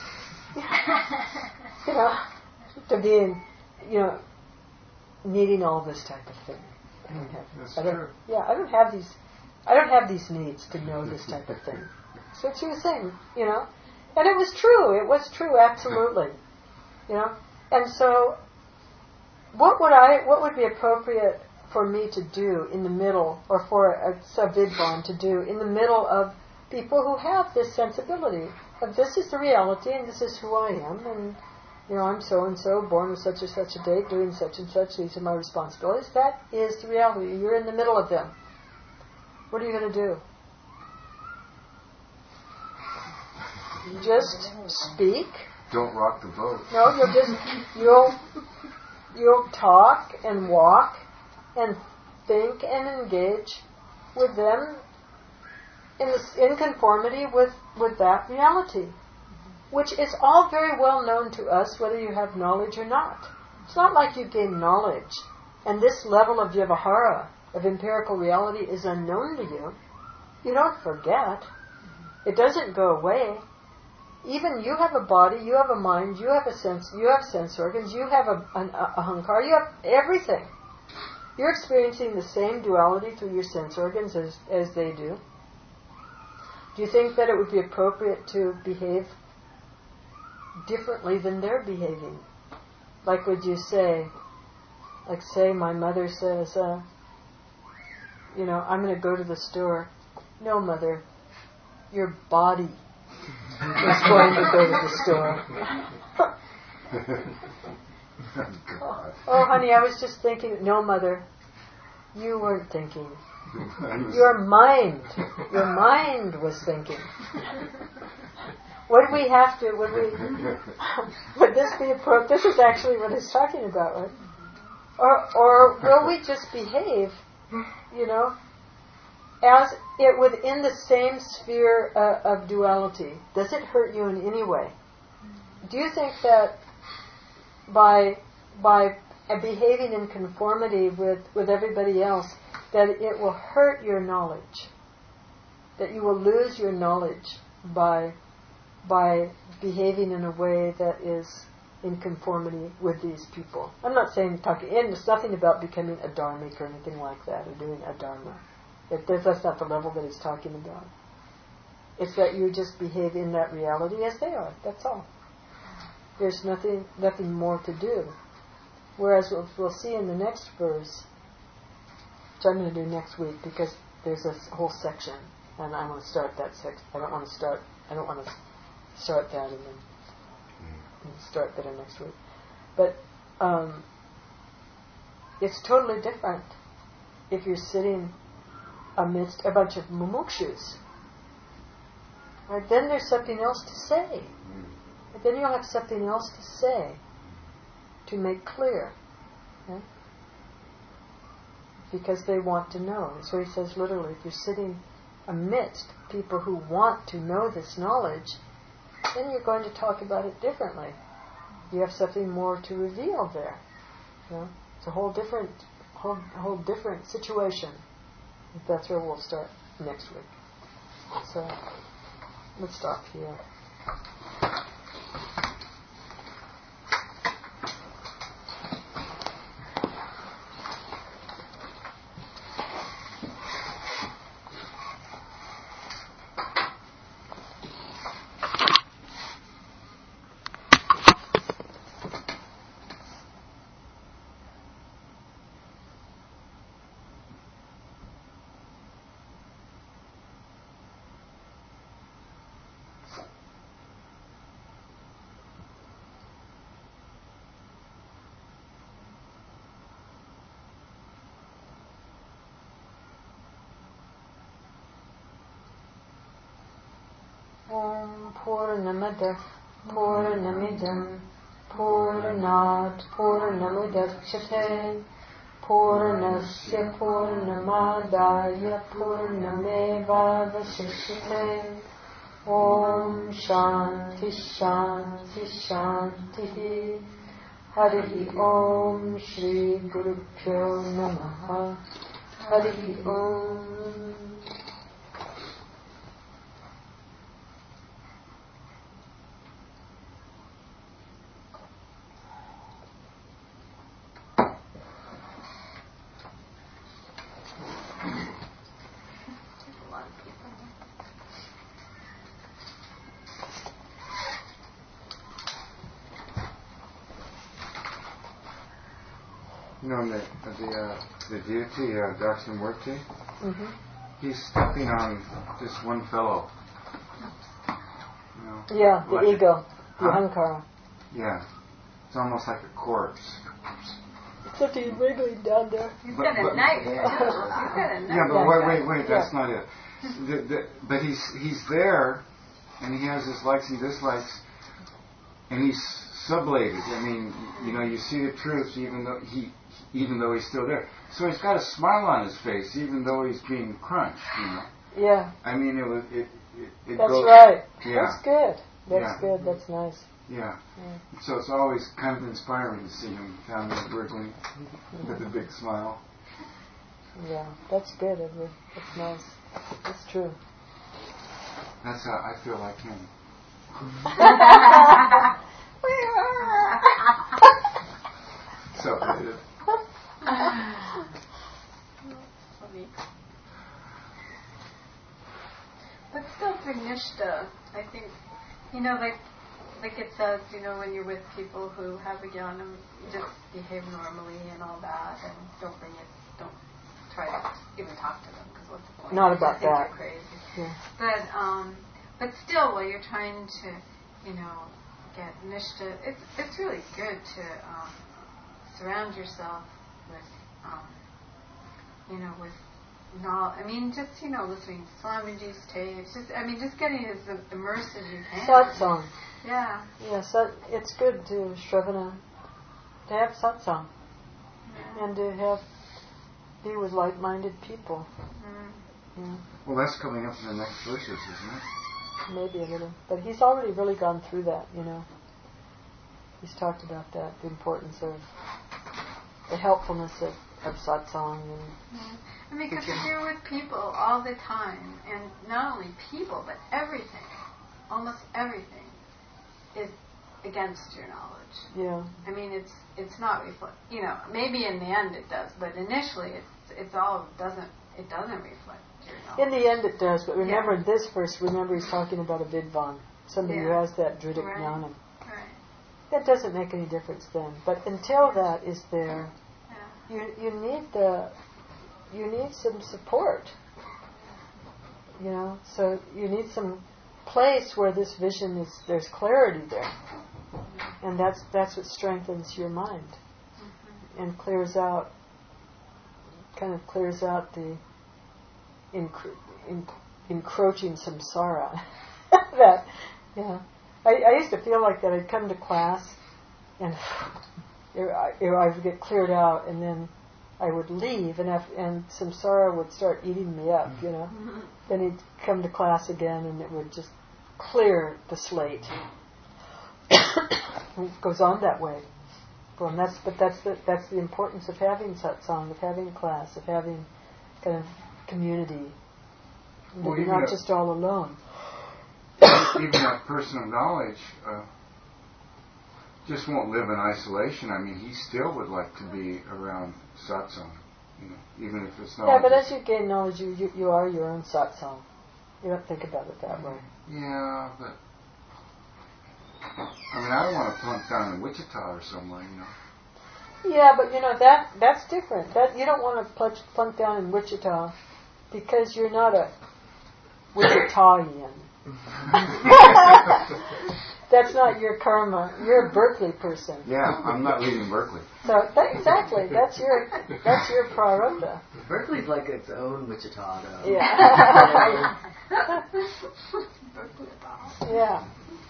To being, needing all this type of thing. I don't have. That's true. Yeah, I don't have these needs to know this type of thing. So what she was saying, and it was true. It was true, absolutely. And so, what would be appropriate for me to do in the middle, or for a Savidvan to do in the middle of people who have this sensibility of this is the reality and this is who I am, and I'm so and so, born with such and such a date, doing such and such, these are my responsibilities. That is the reality. You're in the middle of them. What are you going to do? You just speak. Don't rock the boat. No, you'll talk and walk and think and engage with them in conformity with that reality, which is all very well known to us, whether you have knowledge or not. It's not like you gain knowledge, and this level of vyavahara, of empirical reality, is unknown to you. You don't forget. It doesn't go away. Even you have a body, you have a mind, you have sense organs, you have an ahankara, you have everything. You're experiencing the same duality through your sense organs as they do. Do you think that it would be appropriate to behave differently than they're behaving? Like, would you say, say my mother says, I'm going to go to the store. No, mother, your body is going to go to the store. Oh, honey, I was just thinking. No, mother, you weren't thinking. Your mind was thinking. Would this be appropriate? This is actually what it's talking about, right? Or will we just behave, as it within the same sphere of duality? Does it hurt you in any way? Do you think that by behaving in conformity with everybody else, that it will hurt your knowledge? That you will lose your knowledge by behaving in a way that is in conformity with these people? I'm not saying it's nothing about becoming a dharmic or anything like that, or doing a dharma. That's not the level that he's talking about. It's that you just behave in that reality as they are. That's all. There's nothing more to do. Whereas we'll see in the next verse, which I'm going to do next week, because there's this whole section, and I want to start that section. I don't want to start that and then start that next week. But it's totally different if you're sitting amidst a bunch of mumukshus. Right? Then there's something else to say. then you'll have something else to say, to make clear. Okay? Because they want to know. So he says literally, if you're sitting amidst people who want to know this knowledge, then you're going to talk about it differently. You have something more to reveal there. You know? It's a whole different situation. That's where we'll start next week. So let's stop here. Om Purnamada Purnamidam Purnat Purnamudachyate Purnasya Purnamadaya Purnameva Vasishyate Om Shanti Shanti Shanti Harihi Om Shri Guru Pyo Namaha Harihi Om. You know, the deity, Dakshinamurti, he's stepping on this one fellow. You know, yeah, the like ego, the ahankara. Yeah, it's almost like a corpse. Except he's wiggling down there. He's got a knife. He's got a knife. Yeah, but wait, that's not it. But he's there, and he has his likes and dislikes, and he's sublated. I mean, you know, you see the truth, even though he's still there. So he's got a smile on his face, even though he's being crunched. You know. Yeah. I mean, it That's goes, right. Yeah. That's good. That's Yeah. good. That's nice. Yeah. So it's always kind of inspiring to see him down there wriggling with a big smile. Yeah, that's good, Edward. That's nice. That's true. That's how I feel like him. So Funny. But still for Nishta, I think, you know, like it says, you know, when you're with people who have a jnana, just behave normally and all that, and don't try to even talk to them, because what's the point? Not about They think that. you're crazy. Yeah. But still, while you're trying to, you know, get Nishta, it's really good to surround yourself with, you know, with knowledge. I mean, just, you know, listening to Swamiji's tapes. Just getting as immersed as you can. Satsang. Yeah. Yeah, it's good to Shravana, to have satsang, and to be with like-minded people. Yeah. well, that's coming up in the next verses, isn't it? Maybe a little. But he's already really gone through that, you know. He's talked about that, the importance of the helpfulness of satsang. I mean, because if you're with people all the time, and not only people, but everything, almost everything, is against your knowledge. Yeah. I mean, it's not you know, maybe in the end it does, but initially it doesn't reflect your knowledge. In the end it does, but remember in this verse, he's talking about a vidvan, somebody who has that dhritik jnana. Right. That doesn't make any difference then. But until that is there, you need some support. You know, so you need some place where this vision there's clarity there. And that's what strengthens your mind. And clears out the encroaching samsara. I used to feel like that. I'd come to class, and I would get cleared out, and then I would leave, and samsara would start eating me up, you know. Then he'd come to class again, and it would just clear the slate. It goes on that way. Well, that's the importance of having satsang, of having class, of having kind of community. Well, you're not just all alone. Even that person of knowledge just won't live in isolation. I mean, he still would like to be around satsang, you know, even if it's not. Yeah, but as you gain knowledge, you are your own satsang. You don't think about it that way. Yeah, but I mean, I don't want to plunk down in Wichita or somewhere, you know. Yeah, but you know that's different. That you don't want to plunk down in Wichita because you're not a Wichitaian. That's not your karma. You're a Berkeley person. Yeah, I'm not leaving Berkeley. So exactly, that's your prarabdha. Berkeley's like its own Wichita, though. Yeah. Yeah.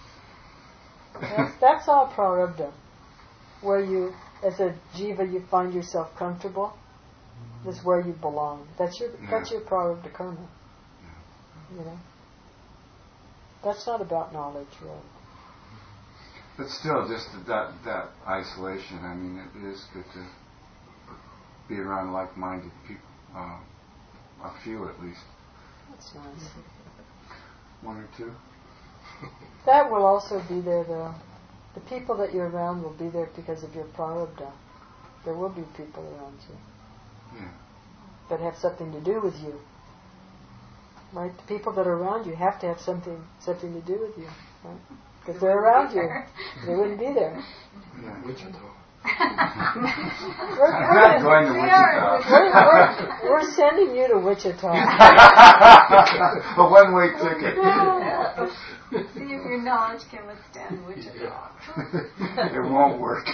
That's all prarabdha. Where you, as a jiva, you find yourself comfortable. That's where you belong. That's your prarabdha karma. You know. That's not about knowledge, really. But still, just that isolation. I mean, it is good to be around like-minded people, a few at least. That's nice. One or two. That will also be there, though. The people that you're around will be there because of your prarabdha. There will be people around you. Yeah. That have something to do with you. Right? The people that are around you have to have something to do with you. Right? Because they're around you. They wouldn't be there. Yeah. Wichita. I'm not going to Wichita. We're sending you to Wichita. A one-way ticket. See if your knowledge can withstand Wichita. It won't work.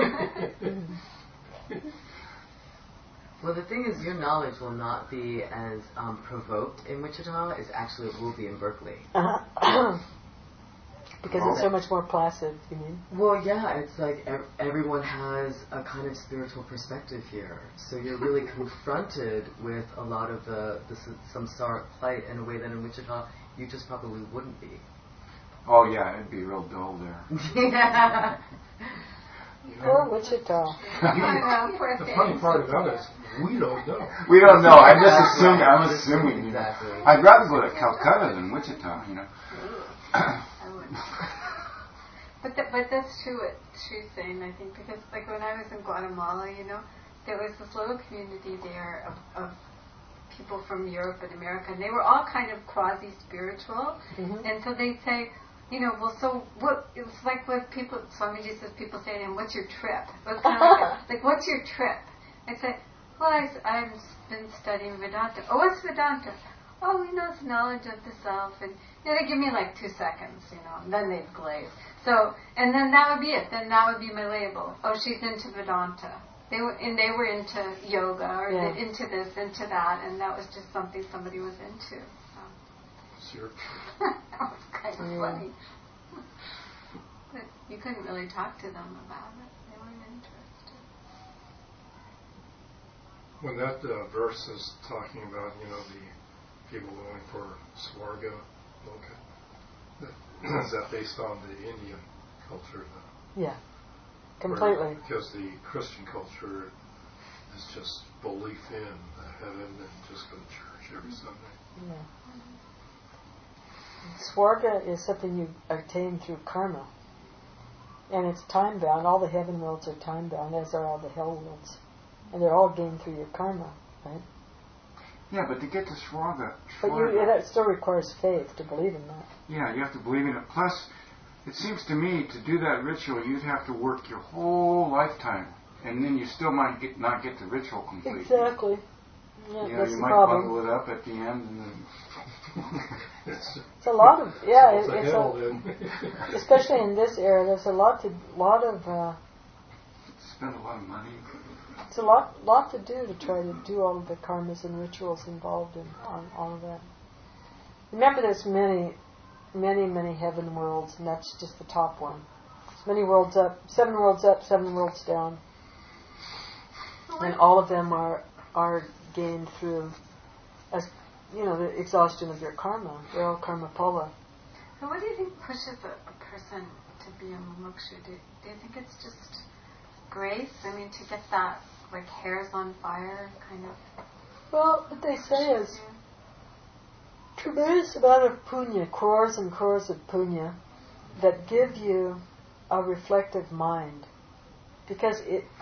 Well, the thing is, your knowledge will not be as provoked in Wichita as actually it will be in Berkeley. Because it's so much more placid, you mean? Well, yeah, it's like everyone has a kind of spiritual perspective here. So you're really confronted with a lot of the samsaric plight in a way that in Wichita you just probably wouldn't be. Oh, yeah, it'd be real dull there. Yeah. Poor Wichita. The funny part about it is we don't know. We don't know. I'm assuming. Exactly. I'd rather go to Calcutta than Wichita, you know. I would. But that's true thing, I think, because like when I was in Guatemala, you know, there was this little community there of people from Europe and America, and they were all kind of quasi-spiritual, and so they'd say, you know, well, so what? It was like what people, Swamiji says, people say to him, "What's your trip?" It was kind of like, "What's your trip?" I'd say, "Well, I've been studying Vedanta." "Oh, what's Vedanta?" "Oh, you know, it's knowledge of the self." And you know, they give me like 2 seconds, you know, and then they'd glaze. So, and then that would be it. Then that would be my label. Oh, she's into Vedanta. They were into yoga or into this, into that, and that was just something somebody was into. Sure. That was kind of funny. But you couldn't really talk to them about it. They weren't interested. When that verse is talking about, you know, the people going for Swarga, is that based on the Indian culture? Yeah, completely. Because the Christian culture is just belief in the heaven and just go to church every Sunday. Yeah. Swarga is something you attain through karma. And it's time bound. All the heaven worlds are time bound, as are all the hell worlds. And they're all gained through your karma, right? Yeah, but to get to Swarga... But that still requires faith to believe in that. Yeah, you have to believe in it. Plus, it seems to me, to do that ritual, you'd have to work your whole lifetime. And then you still might not get the ritual complete. Exactly. Yeah, you know, that's you the might problem. bundle it up at the end and then... It's a lot of it's especially in this era. There's a lot of spend a lot of money. It's a lot to do to try to do all of the karmas and rituals involved in all of that. Remember, there's many many, many heaven worlds, and that's just the top one. It's many worlds up, 7 worlds down. And all of them are gained through, as the exhaustion of your karma. They're all karma phala. So what do you think pushes a person to be a mumukshu? Do you think it's just grace? I mean, to get that, like, hairs on fire kind of... Well, what they say is tremendous amount of punya, crores and crores of punya, that give you a reflective mind. Because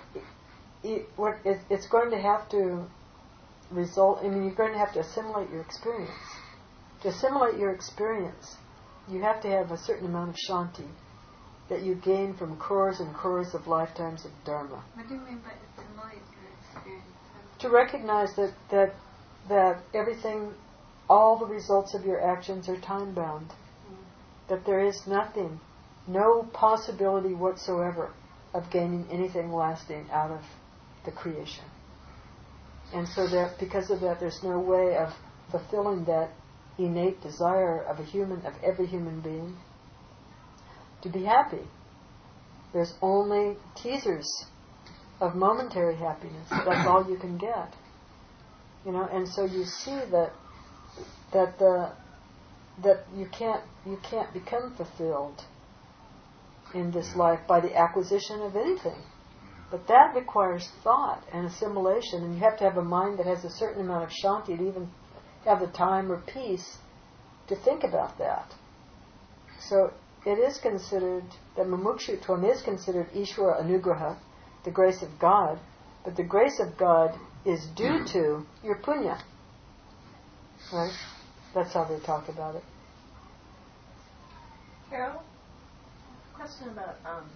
it's going to have to result, you're going to have to assimilate your experience. To assimilate your experience, you have to have a certain amount of shanti that you gain from crores and crores of lifetimes of dharma. What do you mean by assimilate your experience? To recognize that everything, all the results of your actions are time-bound. That there is nothing, no possibility whatsoever of gaining anything lasting out of the creation. And so that because of that, there's no way of fulfilling that innate desire of every human being, to be happy. There's only teasers of momentary happiness. That's all you can get. And so you see that you can't become fulfilled in this life by the acquisition of anything. But that requires thought and assimilation, and you have to have a mind that has a certain amount of shanti to even have the time or peace to think about that. So it is considered, that mumukshutvam is considered Ishvara Anugraha, the grace of God, but the grace of God is due to your punya. Right? That's how they talk about it. Carol, question about,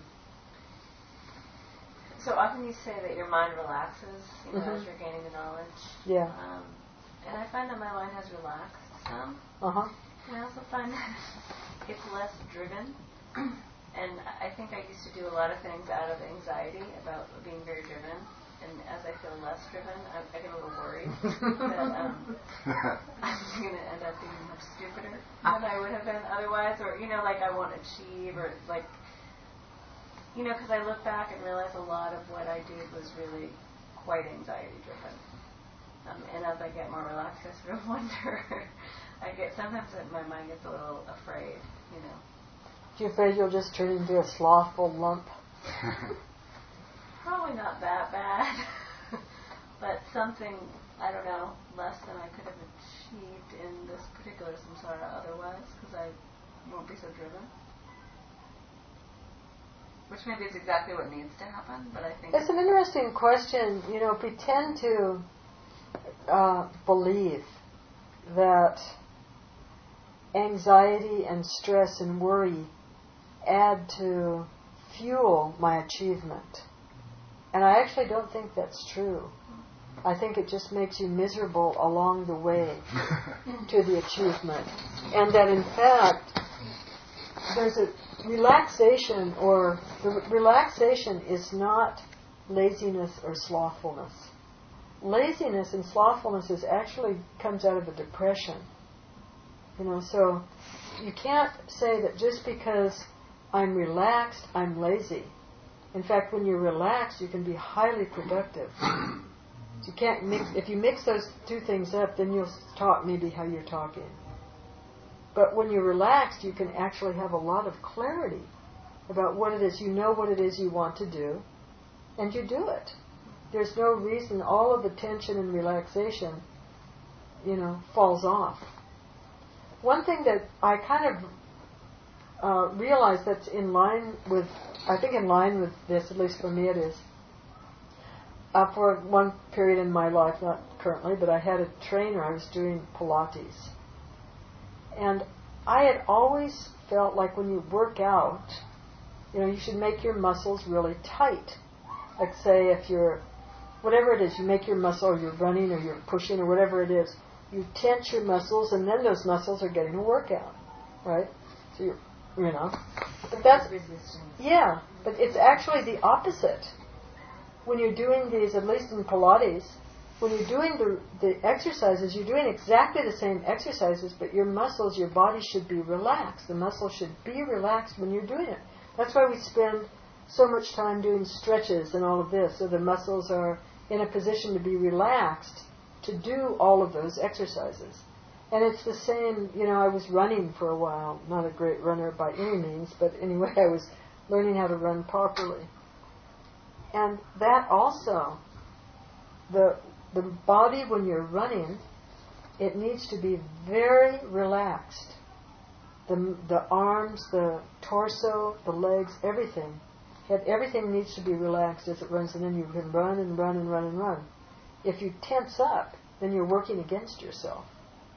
so often you say that your mind relaxes, as you're gaining the knowledge. Yeah. And I find that my mind has relaxed some. Uh-huh. And I also find that it's less driven. And I think I used to do a lot of things out of anxiety about being very driven. And as I feel less driven, I get a little worried that I'm going to end up being much stupider than I would have been otherwise. Or, like I won't achieve, or like, because I look back and realize a lot of what I did was really quite anxiety driven. And as I get more relaxed, I sort of wonder, sometimes my mind gets a little afraid, You're afraid you'll just turn into a slothful lump? Probably not that bad, but something, I don't know, less than I could have achieved in this particular samsara otherwise, because I won't be so driven. Which maybe is exactly what needs to happen, but I think... It's an interesting question. If we tend to believe that anxiety and stress and worry add to fuel my achievement. And I actually don't think that's true. I think it just makes you miserable along the way to the achievement. And that in fact, there's a relaxation, or the relaxation is not laziness or slothfulness. Laziness and slothfulness actually comes out of a depression. So you can't say that just because I'm relaxed, I'm lazy. In fact, when you're relaxed, you can be highly productive. You can't mix. If you mix those two things up, then you'll talk maybe how you're talking. But when you're relaxed, you can actually have a lot of clarity about what it is. You know what it is you want to do, and you do it. There's no reason all of the tension and relaxation, falls off. One thing that I kind of realize that's in line with this, at least for me it is, for one period in my life, not currently, but I had a trainer, I was doing Pilates. And I had always felt like when you work out, you should make your muscles really tight. Like say if you're, whatever it is, you make your muscle, or you're running or you're pushing or whatever it is, you tense your muscles and then those muscles are getting a workout, right? So you're, but that's, yeah, but it's actually the opposite. When you're doing these, at least in Pilates, when you're doing the exercises, you're doing exactly the same exercises, but your muscles, your body should be relaxed. The muscles should be relaxed when you're doing it. That's why we spend so much time doing stretches and all of this, so the muscles are in a position to be relaxed to do all of those exercises. And it's the same, I was running for a while, not a great runner by any means, but anyway, I was learning how to run properly. And that also, the body when you're running, it needs to be very relaxed. The arms, the torso, the legs, everything. Everything needs to be relaxed as it runs, and then you can run and run and run and run. If you tense up, then you're working against yourself.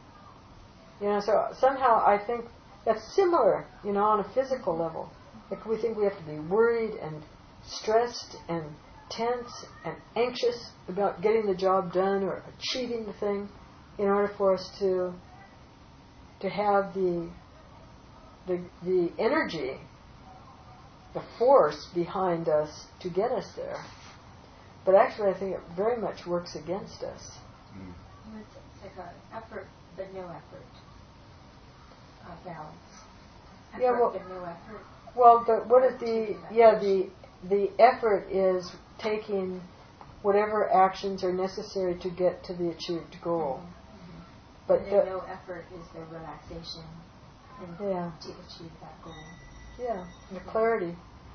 So somehow I think that's similar, on a physical level. Like we think we have to be worried and stressed and tense and anxious about getting the job done or achieving the thing in order for us to have the energy, the force behind us to get us there. But actually I think it very much works against us. It's like an effort, but no effort. Balance. Effort, but no effort. Well, what is the effort is taking whatever actions are necessary to get to the achieved goal. Mm-hmm. But and no effort is the relaxation to achieve that goal. Yeah, the clarity.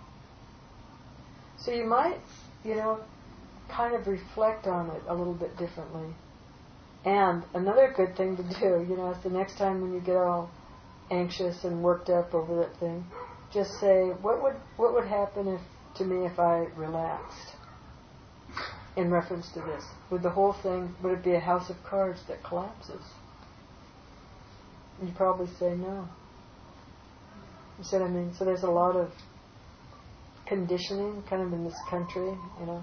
So you might, kind of reflect on it a little bit differently. And another good thing to do, is the next time when you get all anxious and worked up over that thing, just say, what would happen to me if I relaxed? In reference to this, would the whole thing, would it be a house of cards that collapses? And you probably say no. You see what I mean? So there's a lot of conditioning kind of in this country, In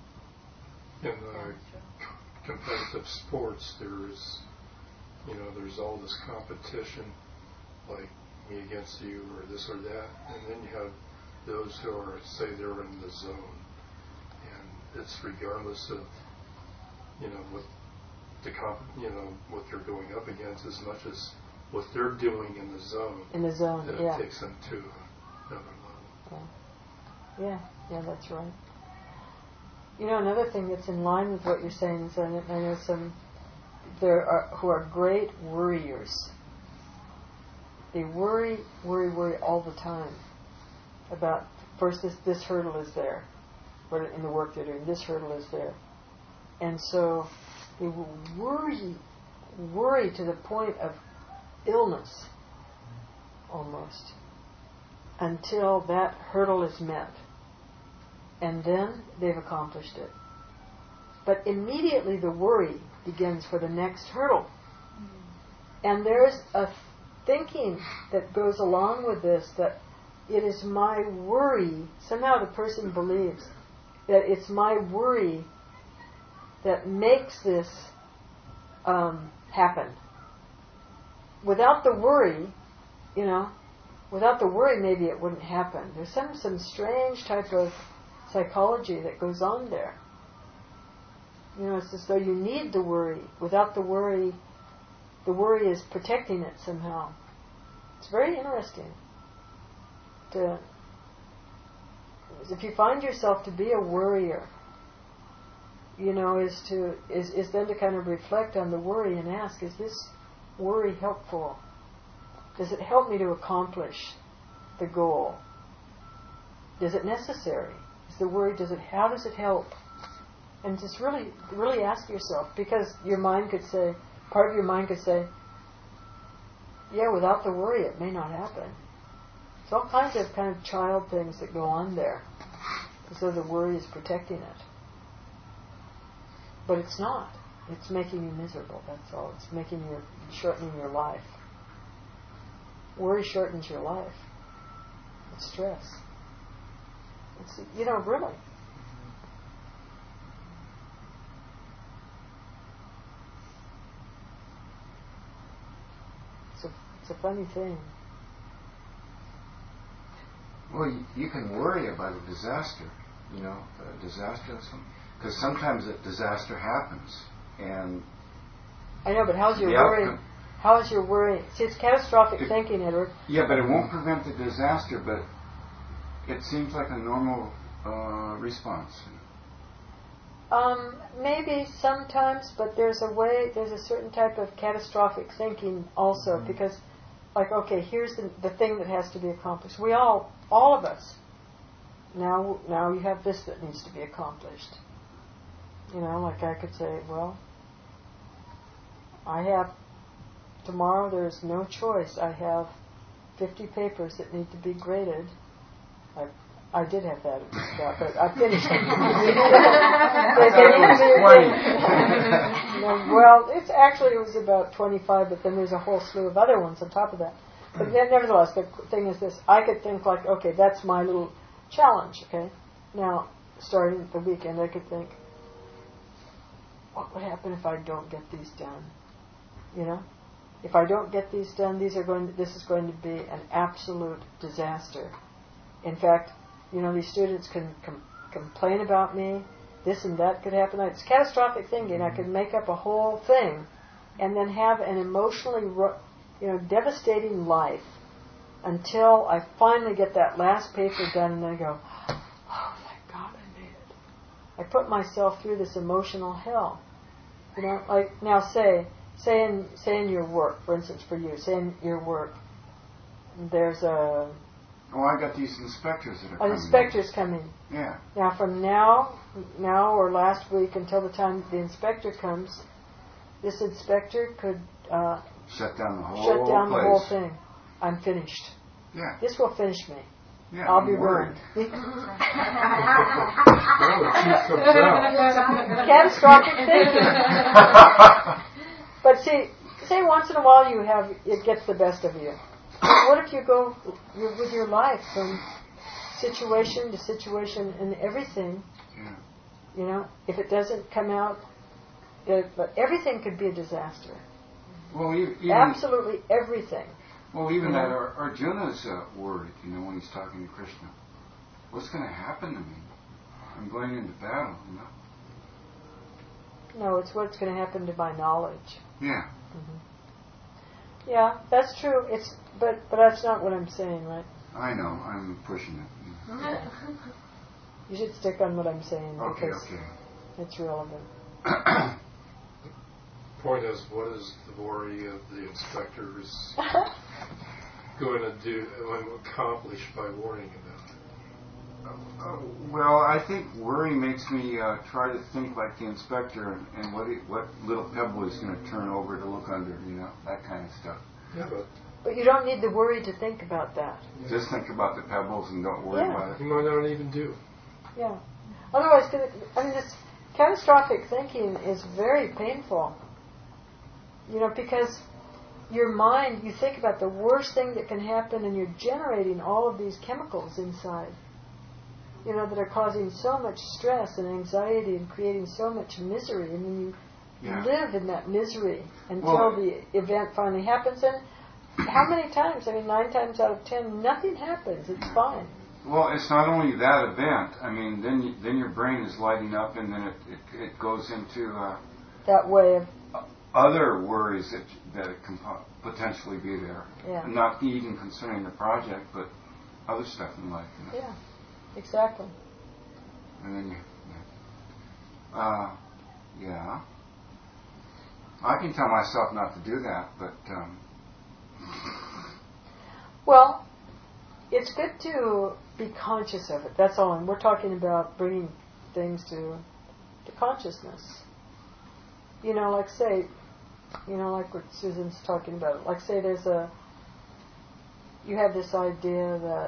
competitive sports, there's all this competition, like me against you or this or that, and then you have those who are, say, they're in the zone, and it's regardless of what what they're going up against, as much as what they're doing in the zone. That it takes them to another level. Yeah, that's right. Another thing that's in line with what you're saying is I know some who are great worriers. They worry all the time about, first, this hurdle is there, but in the work they're doing, this hurdle is there. And so they will worry to the point of illness, almost, until that hurdle is met. And then they've accomplished it. But immediately the worry begins for the next hurdle. And there's a thinking that goes along with this, that it is my worry, somehow the person believes that it's my worry that makes this happen. Without the worry, maybe it wouldn't happen. There's some strange type of psychology that goes on there. It's as though you need the worry. Without the worry is protecting it somehow. It's very interesting. If you find yourself to be a worrier, is then to kind of reflect on the worry and ask, is this worry helpful? Does it help me to accomplish the goal? Is it necessary? Is the worry, how does it help? And just really, really ask yourself, because your mind could say, part of your mind could say, yeah, without the worry it may not happen. It's all kinds of kind of child things that go on there, as though the worry is protecting it. But it's not. It's making you miserable, that's all. It's shortening your life. Worry shortens your life. It's stress. It's, really. It's a funny thing. Well, you can worry about a disaster, because sometimes a disaster happens, and I know, but how's your the worry? outcome- How is your worry? See, it's catastrophic thinking, Edward. Yeah, but it won't prevent the disaster. But it seems like a normal response. Maybe sometimes, but there's a certain type of catastrophic thinking also, because, like, okay, here's the thing that has to be accomplished. We all of us, now you have this that needs to be accomplished. You know, like I could say, well, tomorrow there's no choice. I have 50 papers that need to be graded. I did have that at the start, but I finished it. Well, it was about 25, but then there's a whole slew of other ones on top of that. But then, nevertheless, the thing is this. I could think like, okay, that's my little challenge, okay? Now, starting the weekend, I could think, what would happen if I don't get these done? You know? If I don't get these done, this is going to be an absolute disaster. In fact, you know, these students can complain about me. This and that could happen. It's catastrophic thinking. I could make up a whole thing and then have an emotionally, devastating life until I finally get that last paper done and then I go, oh, thank God I made it. I put myself through this emotional hell. You know, like now say in your work, for instance, for you, say in your work, there's I got these inspectors that are coming. Inspectors coming. Yeah. Now, from now or last week until the time the inspector comes, this inspector could shut down the the whole thing. I'm finished. Yeah. This will finish me. Yeah, I'll be ruined. Catastrophic thinking. But see, say once in a while it gets the best of you. What if you go with your life from situation to situation and everything? Yeah. You know, if it doesn't come out, but everything could be a disaster. Well, even, absolutely everything. Well, even that Arjuna's worried. You know, when he's talking to Krishna, what's going to happen to me? I'm going into battle. You know. No, it's what's going to happen to my knowledge. Yeah. Mm-hmm. Yeah, that's true. But that's not what I'm saying, right? I know. I'm pushing it. Okay. You should stick on what I'm saying because it's relevant. Point is, what is the worry of the inspectors going to accomplish by worrying about it? Well, I think worry makes me try to think like the inspector and what little pebble he's going to turn over to look under, you know, that kind of stuff. Yeah, but you don't need the worry to think about that. Just think about the pebbles and don't worry about it. You might not even do. Yeah. Otherwise, this catastrophic thinking is very painful. You know, because your mind, you think about the worst thing that can happen and you're generating all of these chemicals inside, you know, that are causing so much stress and anxiety and creating so much misery. I mean, you live in that misery until the event finally happens. And how many times? I mean, 9 times out of 10, nothing happens. It's fine. Well, it's not only that event. I mean, then your brain is lighting up, and then it goes into that way of other worries that can potentially be there. Yeah. Not even concerning the project, but other stuff in life. You know? Yeah, exactly. And then I can tell myself not to do that, but. Well, it's good to be conscious of it. That's all. And we're talking about bringing things to consciousness. You know, like say, you know, like what Susan's talking about. Like say you have this idea that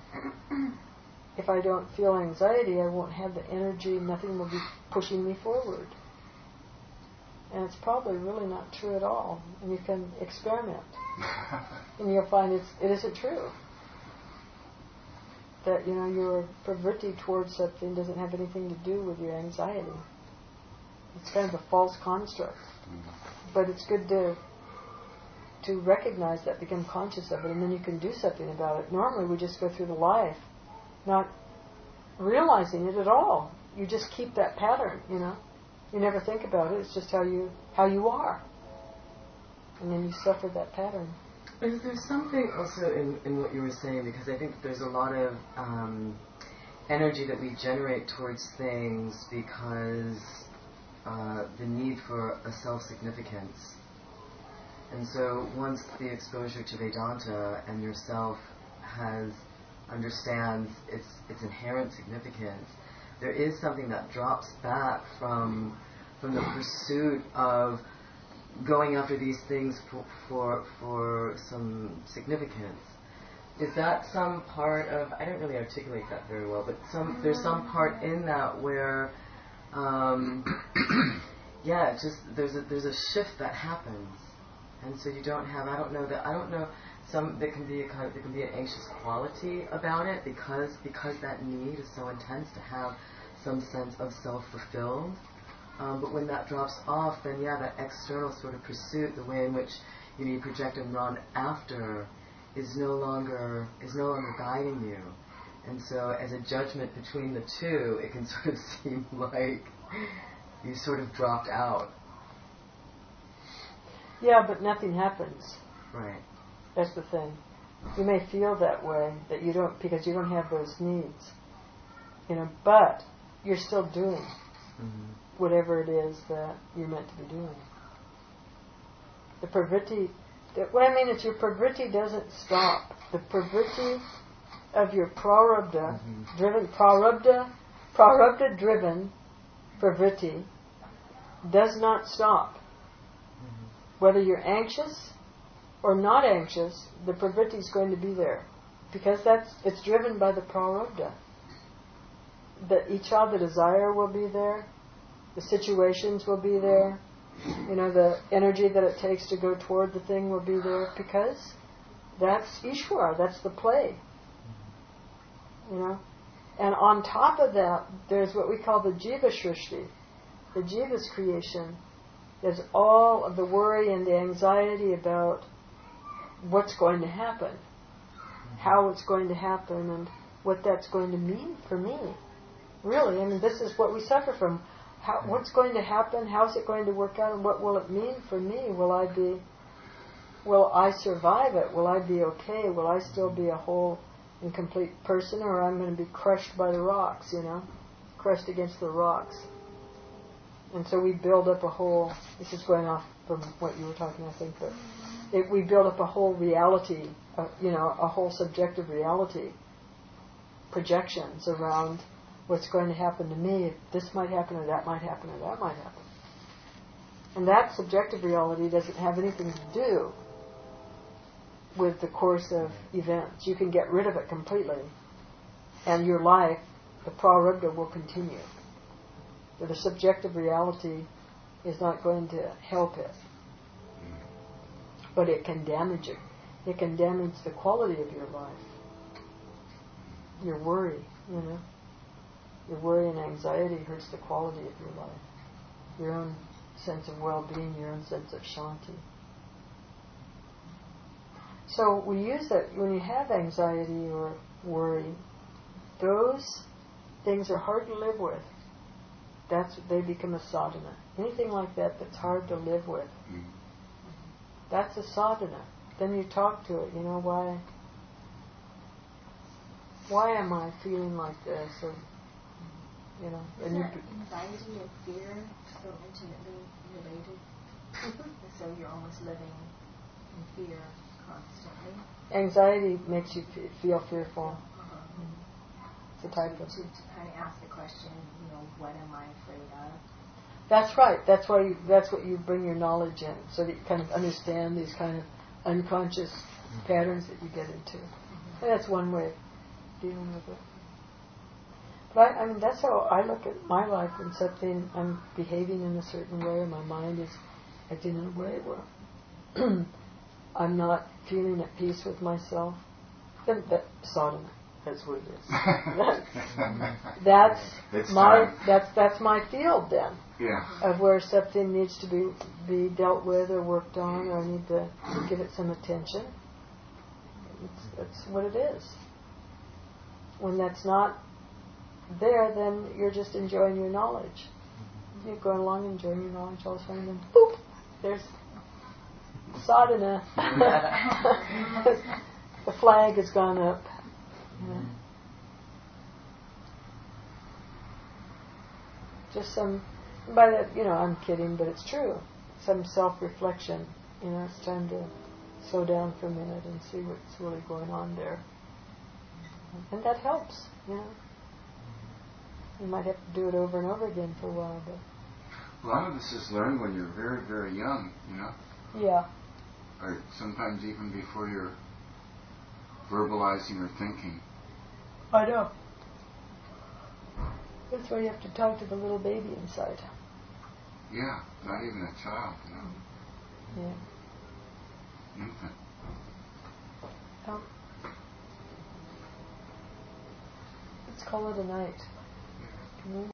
if I don't feel anxiety, I won't have the energy, nothing will be pushing me forward. And it's probably really not true at all. And you can experiment. And you'll find it isn't true. That, you know, your pravritti towards something doesn't have anything to do with your anxiety. It's kind of a false construct. But it's good to recognize that, become conscious of it, and then you can do something about it. Normally we just go through the life not realizing it at all. You just keep that pattern, you know. You never think about it. It's just how you are. And then you suffer that pattern. Is there something also in what you were saying, because I think there's a lot of energy that we generate towards things because the need for a self-significance. And so once the exposure to Vedanta and yourself understands its inherent significance, there is something that drops back from the pursuit of going after these things for some significance. Is that some part of, I don't really articulate that very well, but there's some part in that where, there's a shift that happens, and so you don't have, there can be an anxious quality about it because that need is so intense to have some sense of self-fulfilled. But when that drops off, then that external sort of pursuit, the way in which you project and run after, is no longer guiding you. And so as a judgment between the two, it can sort of seem like you sort of dropped out. Yeah, but nothing happens. Right. That's the thing. You may feel that way, that you don't, because you don't have those needs. But you're still doing whatever it is that you're meant to be doing. The pravritti, what I mean is your pravritti doesn't stop. The pravritti of your prarabdha driven, prarabdha driven pravritti does not stop. Whether you're anxious or not anxious, the pravritti is going to be there, because it's driven by the prarabdha. The icha, the desire, will be there. The situations will be there. The energy that it takes to go toward the thing will be there, because that's Ishvara, that's the play. And on top of that, there's what we call the jiva shrishti, the jiva's creation. There's all of the worry and the anxiety about what's going to happen, how it's going to happen, and what that's going to mean for me. Really, this is what we suffer from. What's going to happen? How's it going to work out? And what will it mean for me? Will I survive it? Will I be okay? Will I still be a whole and complete person, or I'm going to be crushed by the rocks, crushed against the rocks? And so we build up a whole, this is going off from what you were talking, I think, but we build up a whole reality, a whole subjective reality, projections around what's going to happen to me. This might happen, or that might happen, or that might happen. And that subjective reality doesn't have anything to do with the course of events. You can get rid of it completely, and your life, the prarabdha, will continue. But the subjective reality is not going to help it. But it can damage it. It can damage the quality of your life. Your worry, Your worry and anxiety hurts the quality of your life. Your own sense of well-being, your own sense of shanti. So we use that when you have anxiety or worry. Those things are hard to live with. They become a sadhana. Anything like that's hard to live with, that's a sadhana. Then you talk to it. Why am I feeling like this? Or, Is anxiety and fear so intimately related? So you're almost living in fear constantly. Anxiety makes you feel fearful. It's a type of. To kind of ask the question, what am I afraid of? That's right. That's what you bring your knowledge in, so that you kind of understand these kind of unconscious patterns that you get into. And that's one way of dealing with it. But that's how I look at my life. When something, I'm behaving in a certain way, or my mind is acting in a way where I'm not feeling at peace with myself, then that's sadhana. That's what it is. That's my field then. Yeah. Of where something needs to be dealt with or worked on, or I need to give it some attention. That's what it is. When that's not there, then you're just enjoying your knowledge. You're going along enjoying your knowledge all of a sudden, and then boop, there's sadhana. The flag has gone up. Yeah. Just some, by that, I'm kidding, but it's true. Some self-reflection. It's time to slow down for a minute and see what's really going on there. And that helps, You might have to do it over and over again for a while, but... A lot of this is learned when you're very, very young, Yeah. Or sometimes even before you're verbalizing or thinking. I know. That's why you have to talk to the little baby inside. Yeah, not even a child, Yeah. Infant. Let's call it a night. Can we?